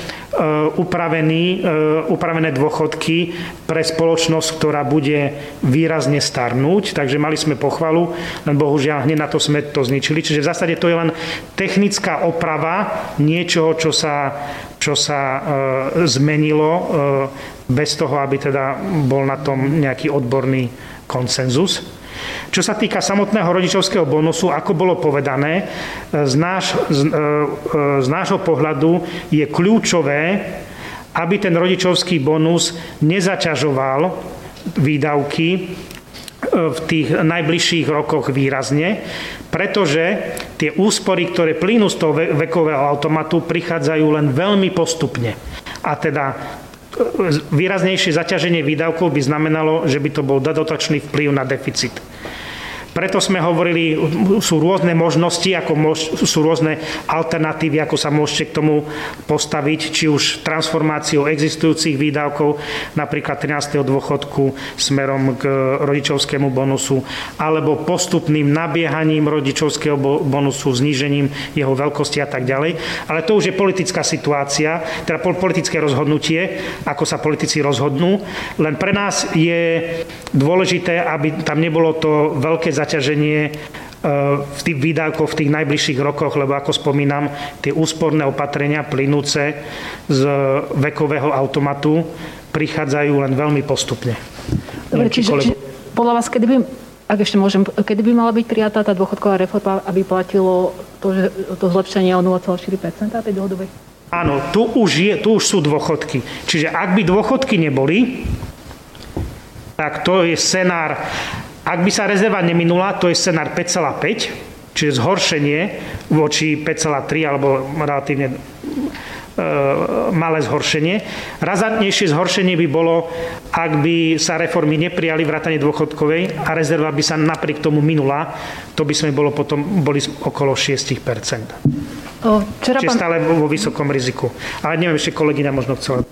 upravené dôchodky pre spoločnosť, ktorá bude výrazne starnúť. Takže mali sme pochvalu, len bohužiaľ hneď na to sme to zničili. Čiže v zásade to je len technická oprava niečoho, čo sa zmenilo bez toho, aby teda bol na tom nejaký odborný konsenzus. Čo sa týka samotného rodičovského bonusu, ako bolo povedané, z nášho pohľadu je kľúčové, aby ten rodičovský bonus nezaťažoval výdavky v tých najbližších rokoch výrazne, pretože tie úspory, ktoré plynú z toho vekového automatu, prichádzajú len veľmi postupne. A teda výraznejšie zaťaženie výdavkov by znamenalo, že by to bol dodatočný vplyv na deficit. Preto sme hovorili, sú rôzne možnosti, sú rôzne alternatívy, ako sa môžete k tomu postaviť, či už transformáciou existujúcich výdavkov, napríklad 13. dôchodku smerom k rodičovskému bonusu, alebo postupným nabiehaním rodičovského bonusu, znížením jeho veľkosti a tak ďalej. Ale to už je politická situácia, teda politické rozhodnutie, ako sa politici rozhodnú. Len pre nás je dôležité, aby tam nebolo to veľké zaťaženie v tých výdavkoch v tých najbližších rokoch, lebo ako spomínam, tie úsporné opatrenia plynúce z vekového automatu prichádzajú len veľmi postupne. Dobre, čiže podľa vás, kedy by mala byť prijatá tá dôchodková reforma, aby platilo to zlepšenie o 0,4% tej dlhodobej? Áno, tu už sú dôchodky. Čiže ak by dôchodky neboli, tak to je scenár. Ak by sa rezerva neminula, to je scenár 5,5, čiže zhoršenie voči 5,3 alebo relatívne malé zhoršenie. Razantnejšie zhoršenie by bolo, ak by sa reformy neprijali vrátane dôchodkovej a rezerva by sa napriek tomu minula, to by sme boli okolo 6%. Čiže stále vo vysokom riziku. Ale neviem, ešte kolegyňa možno chcela.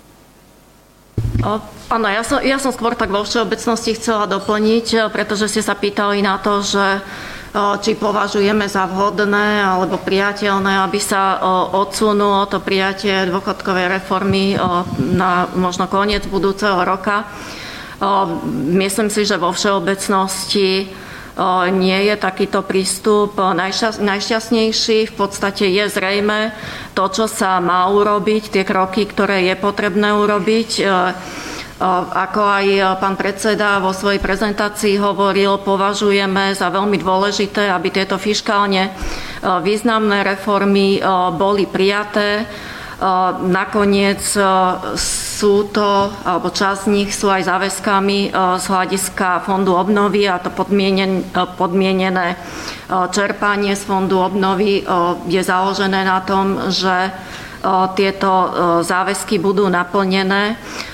Áno, ja som skôr tak vo všeobecnosti chcela doplniť, pretože ste sa pýtali na to, že či považujeme za vhodné alebo priateľné, aby sa odsunulo to prijatie dôchodkovej reformy na možno koniec budúceho roka. Myslím si, že vo všeobecnosti nie je takýto prístup najšťastnejší. V podstate je zrejme to, čo sa má urobiť, tie kroky, ktoré je potrebné urobiť. Ako aj pán predseda vo svojej prezentácii hovoril, považujeme za veľmi dôležité, aby tieto fiškálne významné reformy boli prijaté. Nakoniec sú to, alebo časť z nich sú aj záväzkami z hľadiska Fondu obnovy a to podmienené čerpanie z Fondu obnovy je založené na tom, že tieto záväzky budú naplnené.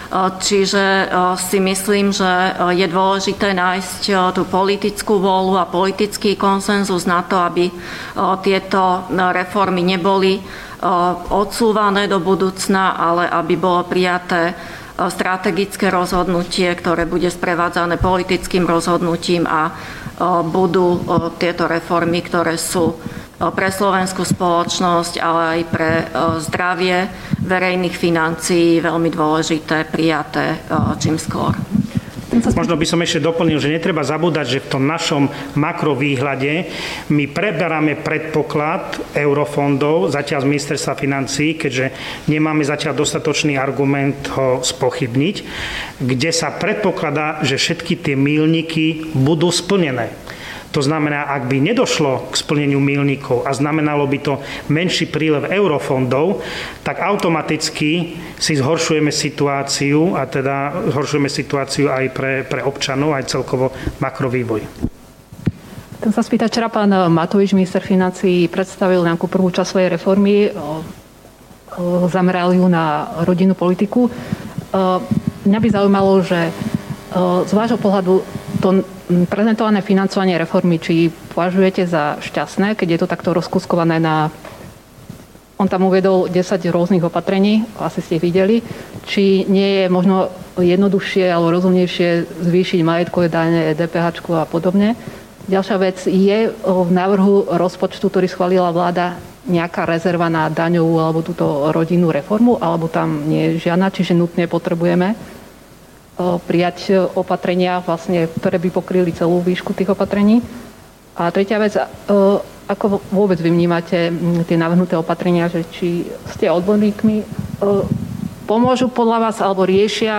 Čiže si myslím, že je dôležité nájsť tú politickú vôľu a politický konsenzus na to, aby tieto reformy neboli odsúvané do budúcna, ale aby bolo prijaté strategické rozhodnutie, ktoré bude sprevádzané politickým rozhodnutím a budú tieto reformy, ktoré sú pre slovenskú spoločnosť, ale aj pre zdravie verejných financií veľmi dôležité, prijaté čím skôr. Možno by som ešte doplnil, že netreba zabúdať, že v tom našom makrovýhľade my preberáme predpoklad eurofondov zatiaľ z ministerstva financií, keďže nemáme zatiaľ dostatočný argument ho spochybniť, kde sa predpokladá, že všetky tie míľniky budú splnené. To znamená, ak by nedošlo k splneniu míľnikov a znamenalo by to menší prílev eurofondov, tak automaticky si zhoršujeme situáciu a teda zhoršujeme situáciu aj pre občanov, aj celkovo makrovývoj. Chcem sa spýtať, včera pán Matovič, minister financií, predstavil nejakú prvú časť svojej reformy, zameral ju na rodinnú politiku. Mňa by zaujímalo, že z vášho pohľadu to prezentované financovanie reformy, či považujete za šťastné, keď je to takto rozkuskované na... On tam uvedol 10 rôznych opatrení, asi ste ich videli. Či nie je možno jednoduchšie alebo rozumnejšie zvýšiť majetkové dane, DPH a podobne. Ďalšia vec, je v návrhu rozpočtu, ktorý schválila vláda, nejaká rezerva na daňovú alebo túto rodinnú reformu, alebo tam nie je žiadna, čiže nutne potrebujeme prijať opatrenia, vlastne, ktoré by pokryli celú výšku tých opatrení. A tretia vec, ako vôbec vy vnímate tie navrhnuté opatrenia, že či ste odborníkmi, pomôžu podľa vás, alebo riešia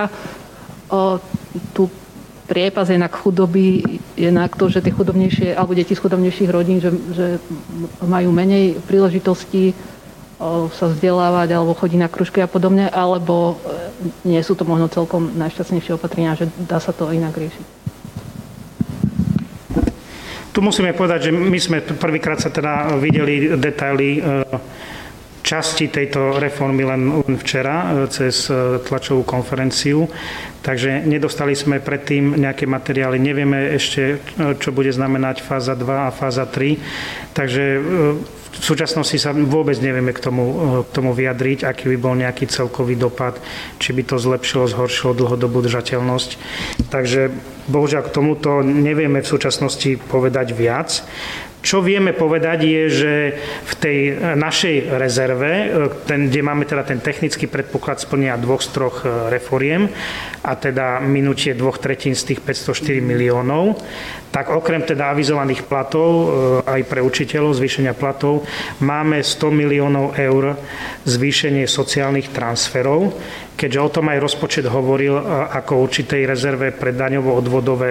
tú priepas jednak chudoby, jednak to, že tie chudobnejšie, alebo deti z chudobnejších rodín, že majú menej príležitostí sa vzdelávať alebo chodiť na krúžky a podobne, alebo nie sú to možno celkom najšťastnejšie opatrenia, že dá sa to inak riešiť? Tu musíme povedať, že my sme prvýkrát sa teda videli detaily časti tejto reformy len včera cez tlačovú konferenciu, takže nedostali sme predtým nejaké materiály. Nevieme ešte, čo bude znamenať fáza 2 a fáza 3, takže v súčasnosti sa vôbec nevieme k tomu vyjadriť, aký by bol nejaký celkový dopad, či by to zlepšilo, zhoršilo dlhodobú držateľnosť. Takže bohužiaľ k tomuto nevieme v súčasnosti povedať viac. Čo vieme povedať je, že v tej našej rezerve, kde máme teda ten technický predpoklad splnenia 2 z 3 reforiem a teda minutie 2/3 z tých 504 miliónov, tak okrem teda avizovaných platov aj pre učiteľov, zvýšenia platov, máme 100 miliónov eur zvýšenie sociálnych transferov, keďže o tom aj rozpočet hovoril ako určitej rezerve pre daňovo-odvodové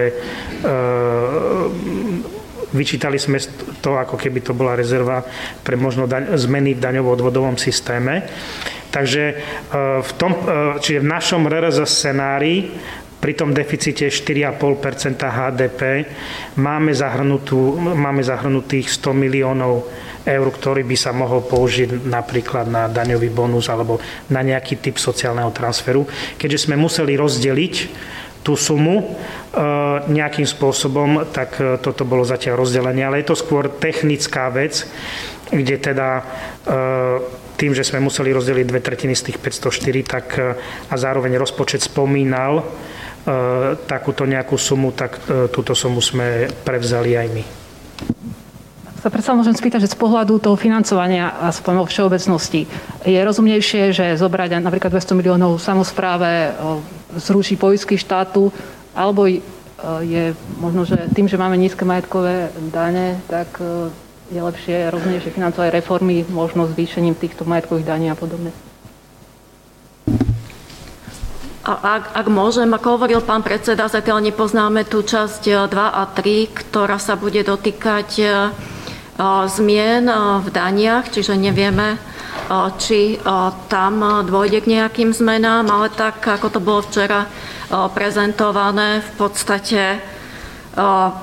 vyčítali sme to, ako keby to bola rezerva pre možno zmeny v daňovo-odvodovom systéme. Takže čiže v našom RRZ scenári pri tom deficite 4,5% HDP máme zahrnutých 100 miliónov eur, ktorý by sa mohol použiť napríklad na daňový bonus alebo na nejaký typ sociálneho transferu. Keďže sme museli rozdeliť tú sumu nejakým spôsobom, tak toto bolo zatiaľ rozdelenie. Ale je to skôr technická vec, kde teda tým, že sme museli rozdeliť 2/3 z tých 504, tak a zároveň rozpočet spomínal takúto nejakú sumu, tak túto sumu sme prevzali aj my. Sa predsa môžem spýtať, že z pohľadu toho financovania aspoň vo všeobecnosti je rozumnejšie, že zobrať napríklad 200 miliónov samospráve, zruší poistky štátu, alebo je možno, že tým, že máme nízke majetkové dane, tak je lepšie, rozumnejšie financovať reformy, možno zvýšením týchto majetkových daní a podobne. A ak môžem, ako hovoril pán predseda, zatiaľ nepoznáme tú časť 2 a 3, ktorá sa bude dotýkať zmien v daniach, čiže nevieme, či tam dôjde k nejakým zmenám, ale tak, ako to bolo včera prezentované, v podstate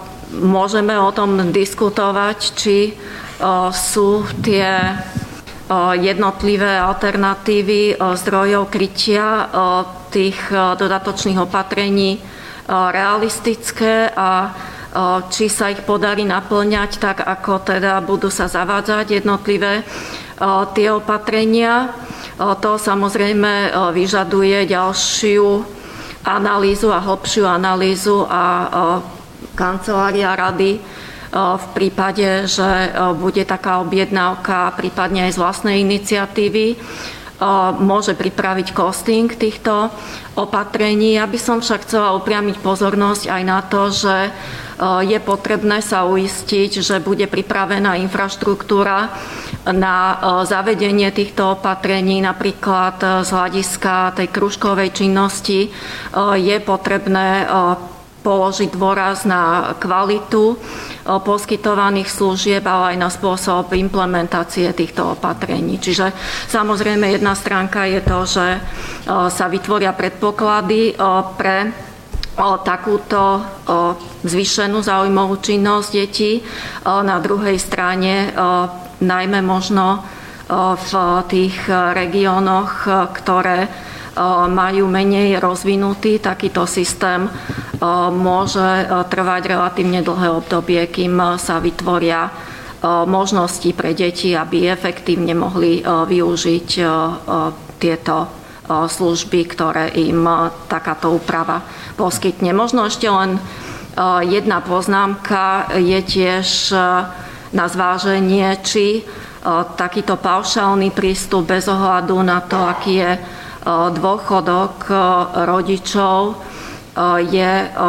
môžeme o tom diskutovať, či sú tie jednotlivé alternatívy zdrojov krytia tých dodatočných opatrení realistické a či sa ich podarí naplňať tak, ako teda budú sa zavádzať jednotlivé tie opatrenia. To samozrejme vyžaduje ďalšiu analýzu a hlbšiu analýzu a kancelária rady v prípade, že bude taká objednávka, prípadne aj z vlastnej iniciatívy, môže pripraviť costing týchto opatrení. Ja by som však chcela upriamiť pozornosť aj na to, že je potrebné sa uistiť, že bude pripravená infraštruktúra na zavedenie týchto opatrení, napríklad z hľadiska tej krúžkovej činnosti je potrebné položiť dôraz na kvalitu poskytovaných služieb, ale aj na spôsob implementácie týchto opatrení. Čiže samozrejme jedna stránka je to, že sa vytvoria predpoklady pre takúto zvýšenú záujmovú činnosť detí. Na druhej strane najmä možno v tých regiónoch, ktoré majú menej rozvinutý takýto systém, môže trvať relatívne dlhé obdobie, kým sa vytvoria možnosti pre deti, aby efektívne mohli využiť tieto služby, ktoré im takáto úprava poskytne. Možno ešte len jedna poznámka je tiež na zváženie, či takýto paušálny prístup bez ohľadu na to, aký je dôchodok rodičov, je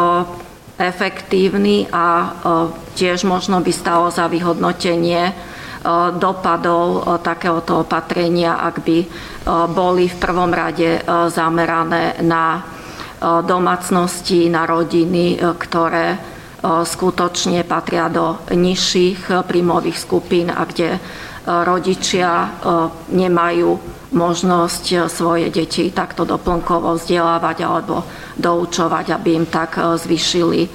efektívny a tiež možno by stalo za vyhodnotenie dopadov takéhoto opatrenia, ak by boli v prvom rade zamerané na domácnosti, na rodiny, ktoré skutočne patria do nižších príjmových skupín a kde rodičia nemajú možnosť svoje deti takto doplnkovo vzdelávať alebo doučovať, aby im tak zvýšili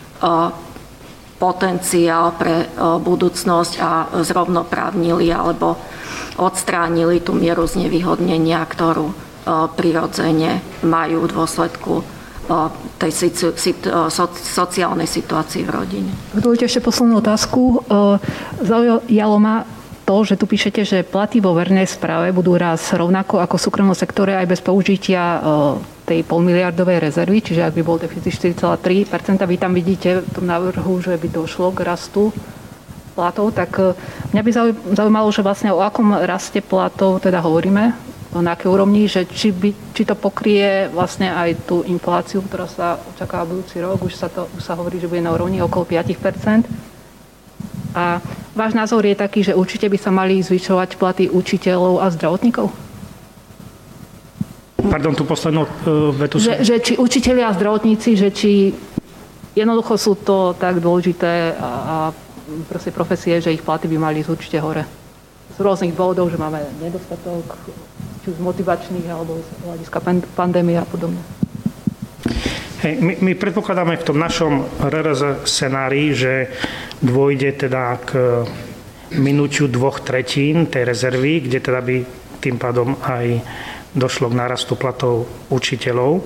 potenciál pre budúcnosť a zrovnoprávnili alebo odstránili tú mieru znevýhodnenia, ktorú prirodzene majú v dôsledku tej sociálnej situácii v rodine. Dovolite ešte poslednú otázku. Zaujalo ma to, že tu píšete, že platy vo verejnej správe budú rásť rovnako ako v súkromnom sektore aj bez použitia tej polmiliardovej rezervy, čiže ak by bol deficit 4,3%, vy tam vidíte v tom návrhu, že by došlo k rastu platov, tak mňa by zaujímalo, že vlastne o akom raste platov teda hovoríme, na akej úrovni, že či to pokrie vlastne aj tú infláciu, ktorá sa očakáva budúci rok, už sa hovorí, že bude na úrovni okolo 5%. A váš názor je taký, že určite by sa mali zvyšovať platy učiteľov a zdravotníkov? Pardon, tú poslednú vetu. Že či učitelia a zdravotníci, že či jednoducho sú to tak dôležité a proste profesie, že ich platy by mali ísť určite hore. Z rôznych dôvodov, že máme nedostatok, či už motivačných, alebo z hľadiska pandémie a podobne. My predpokladáme v tom našom RRZ scenárii, že dôjde teda k minutiu 2/3 tej rezervy, kde teda by tým pádom aj došlo k nárastu platov učiteľov.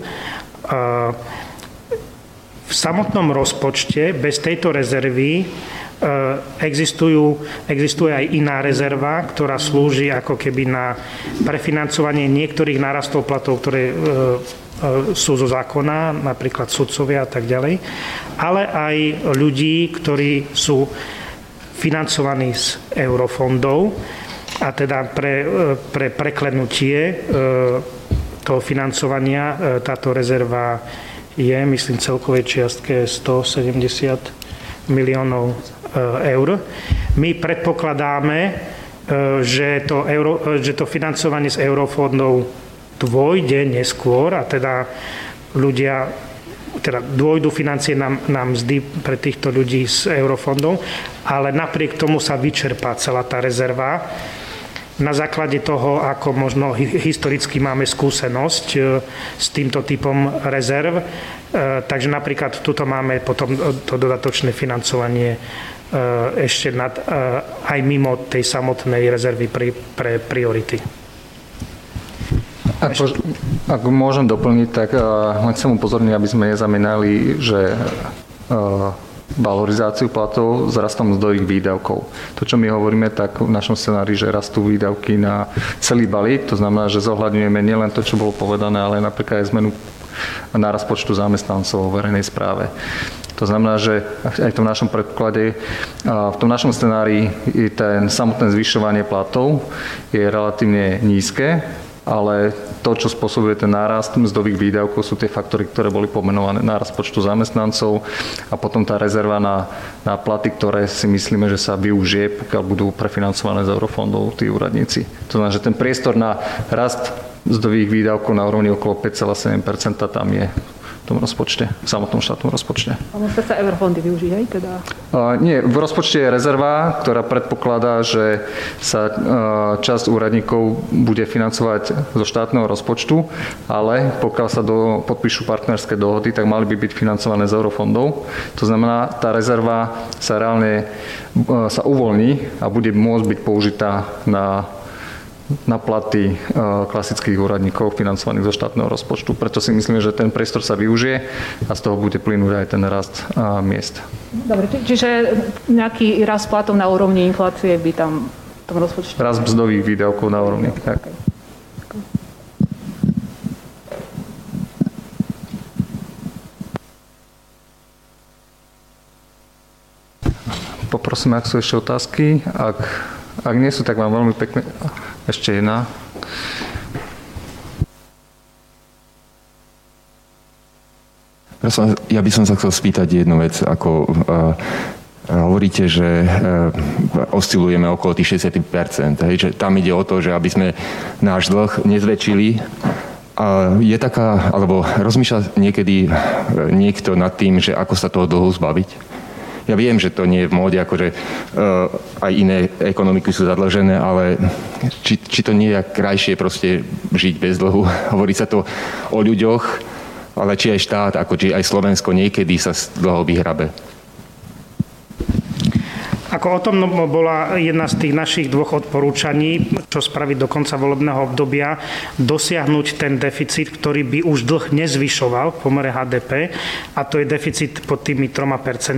V samotnom rozpočte bez tejto rezervy existuje aj iná rezerva, ktorá slúži ako keby na prefinancovanie niektorých nárastov platov, ktoré sú zo zákona, napríklad sudcovia a tak ďalej, ale aj ľudí, ktorí sú financovaní z eurofondov a teda pre preklenutie toho financovania táto rezerva je, myslím, celkovej čiastke 170 miliónov eur. My predpokladáme, že to financovanie z eurofondov dôjde neskôr a teda dôjdu financie na mzdy pre týchto ľudí z eurofondov, ale napriek tomu sa vyčerpá celá tá rezerva. Na základe toho, ako možno historicky máme skúsenosť s týmto typom rezerv, takže napríklad tuto máme potom to dodatočné financovanie ešte aj mimo tej samotnej rezervy pre priority. Ak môžem doplniť, tak len chcem upozorniť, aby sme nezamenali, že valorizáciu platov s rastom mzdových výdavkov. To, čo my hovoríme, tak v našom scenári, že rastú výdavky na celý balík, to znamená, že zohľadňujeme nielen to, čo bolo povedané, ale napríklad aj zmenu nárast počtu zamestnancov vo verejnej správe. To znamená, že aj v tom našom predpoklade, v tom našom scenári ten samotné zvyšovanie platov je relatívne nízke, ale to, čo spôsobuje ten nárast mzdových výdavkov, sú tie faktory, ktoré boli pomenované. Nárast počtu zamestnancov a potom tá rezerva na platy, ktoré si myslíme, že sa využije, pokiaľ budú prefinancované z eurofondov tí úradníci. To znamená, že ten priestor na rast mzdových výdavkov na úrovni okolo 5,7% tam je v tom rozpočte, v samotnom štátnom rozpočte. A môžete sa eurofondy využiť aj teda? Nie, v rozpočte je rezerva, ktorá predpokladá, že sa časť úradníkov bude financovať zo štátneho rozpočtu, ale pokiaľ sa podpíšu partnerské dohody, tak mali by byť financované z eurofondov. To znamená, tá rezerva sa reálne uvoľní a bude môcť byť použitá na platy klasických úradníkov financovaných zo štátneho rozpočtu. Preto si myslíme, že ten priestor sa využije a z toho bude plynúť aj ten rast miest. Dobre, čiže nejaký rast platov na úrovni inflácie by tam v tom rozpočte? Rast mzdových výdavkov na úrovni. Tak. Poprosím, ak sú ešte otázky. Ak nie sú, tak vám veľmi pekne... Ešte jedna. Ja by som sa chcel spýtať jednu vec, ako hovoríte, že oscilujeme okolo tých 60%, že tam ide o to, že aby sme náš dlh nezväčšili. Je taká, alebo rozmýšľa niekedy niekto nad tým, že ako sa toho dlhu zbaviť? Ja viem, že to nie je v móde, akože aj iné ekonomiky sú zadlžené, ale či to nie je krajšie proste žiť bez dlhu. Hovorí sa to o ľuďoch, ale či aj štát, ako či aj Slovensko niekedy sa z dlho vyhrabe. Ako o tom bola jedna z tých našich dvoch odporúčaní, čo spraviť do konca volebného obdobia, dosiahnuť ten deficit, ktorý by už dlh nezvyšoval v pomere HDP, a to je deficit pod tými 3%.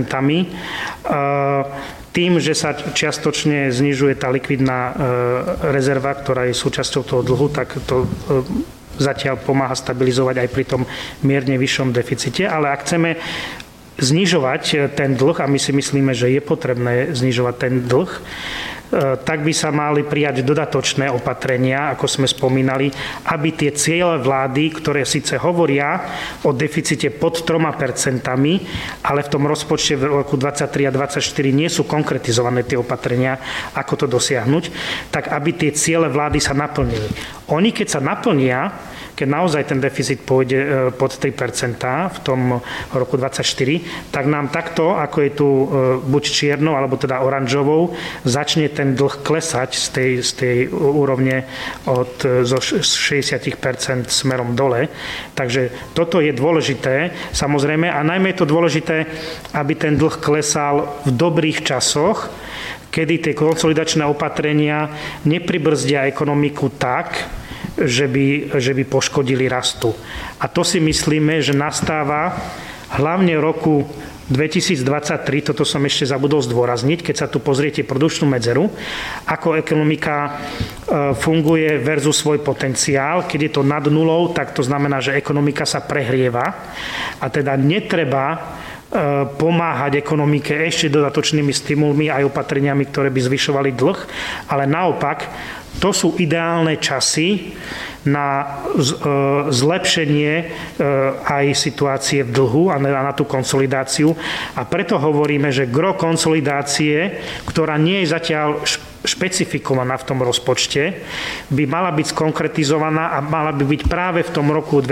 Tým, že sa čiastočne znižuje tá likvidná rezerva, ktorá je súčasťou toho dlhu, tak to zatiaľ pomáha stabilizovať aj pri tom mierne vyššom deficite. Ale ak chceme znižovať ten dlh, a my si myslíme, že je potrebné znižovať ten dlh, tak by sa mali prijať dodatočné opatrenia, ako sme spomínali, aby tie ciele vlády, ktoré síce hovoria o deficite pod 3%, ale v tom rozpočte v roku 2023 a 2024 nie sú konkretizované tie opatrenia, ako to dosiahnuť, tak aby tie ciele vlády sa naplnili. Oni, keď sa naplnia, keď naozaj ten deficit pôjde pod 3% v tom roku 2024, tak nám takto, ako je tu buď čiernou, alebo teda oranžovou, začne ten dlh klesať z tej úrovne zo 60% smerom dole. Takže toto je dôležité, samozrejme, a najmä je to dôležité, aby ten dlh klesal v dobrých časoch, kedy tie konsolidačné opatrenia nepribrzdia ekonomiku tak, že by poškodili rastu. A to si myslíme, že nastáva hlavne v roku 2023, toto som ešte zabudol zdôrazniť, keď sa tu pozriete produkčnú medzeru, ako ekonomika funguje versus svoj potenciál. Keď je to nad nulou, tak to znamená, že ekonomika sa prehrieva a teda netreba pomáhať ekonomike ešte dodatočnými stimulmi aj opatreniami, ktoré by zvyšovali dlh, ale naopak to sú ideálne časy na zlepšenie aj situácie v dlhu a na tú konsolidáciu. A preto hovoríme, že gro konsolidácie, ktorá nie je zatiaľ špecifikovaná v tom rozpočte, by mala byť skonkretizovaná a mala by byť práve v tom roku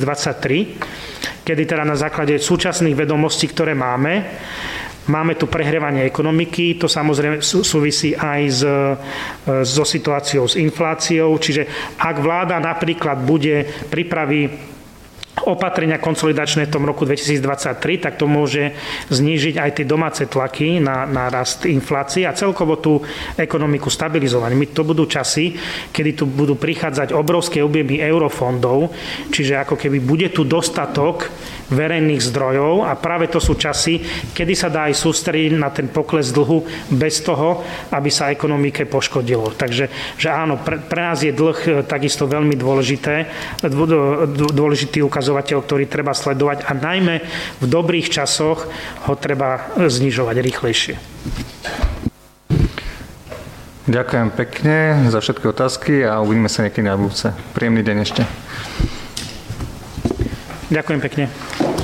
2023, kedy teda na základe súčasných vedomostí, ktoré máme tu prehrievanie ekonomiky, to samozrejme súvisí aj so situáciou s infláciou, čiže ak vláda napríklad pripraví opatrenia konsolidačné v tom roku 2023, tak to môže znížiť aj tie domáce tlaky na rast inflácie a celkovo tú ekonomiku stabilizovať. To budú časy, kedy tu budú prichádzať obrovské objemy eurofondov, čiže ako keby bude tu dostatok verejných zdrojov a práve to sú časy, kedy sa dá aj sústrediť na ten pokles dlhu bez toho, aby sa ekonomike poškodilo. Takže že áno, pre nás je dlh takisto veľmi dôležitý ukazovateľ, ktorý treba sledovať a najmä v dobrých časoch ho treba znižovať rýchlejšie. Ďakujem pekne za všetky otázky a uvidíme sa niekedy na budúce. Príjemný deň ešte. Ďakujem pekne.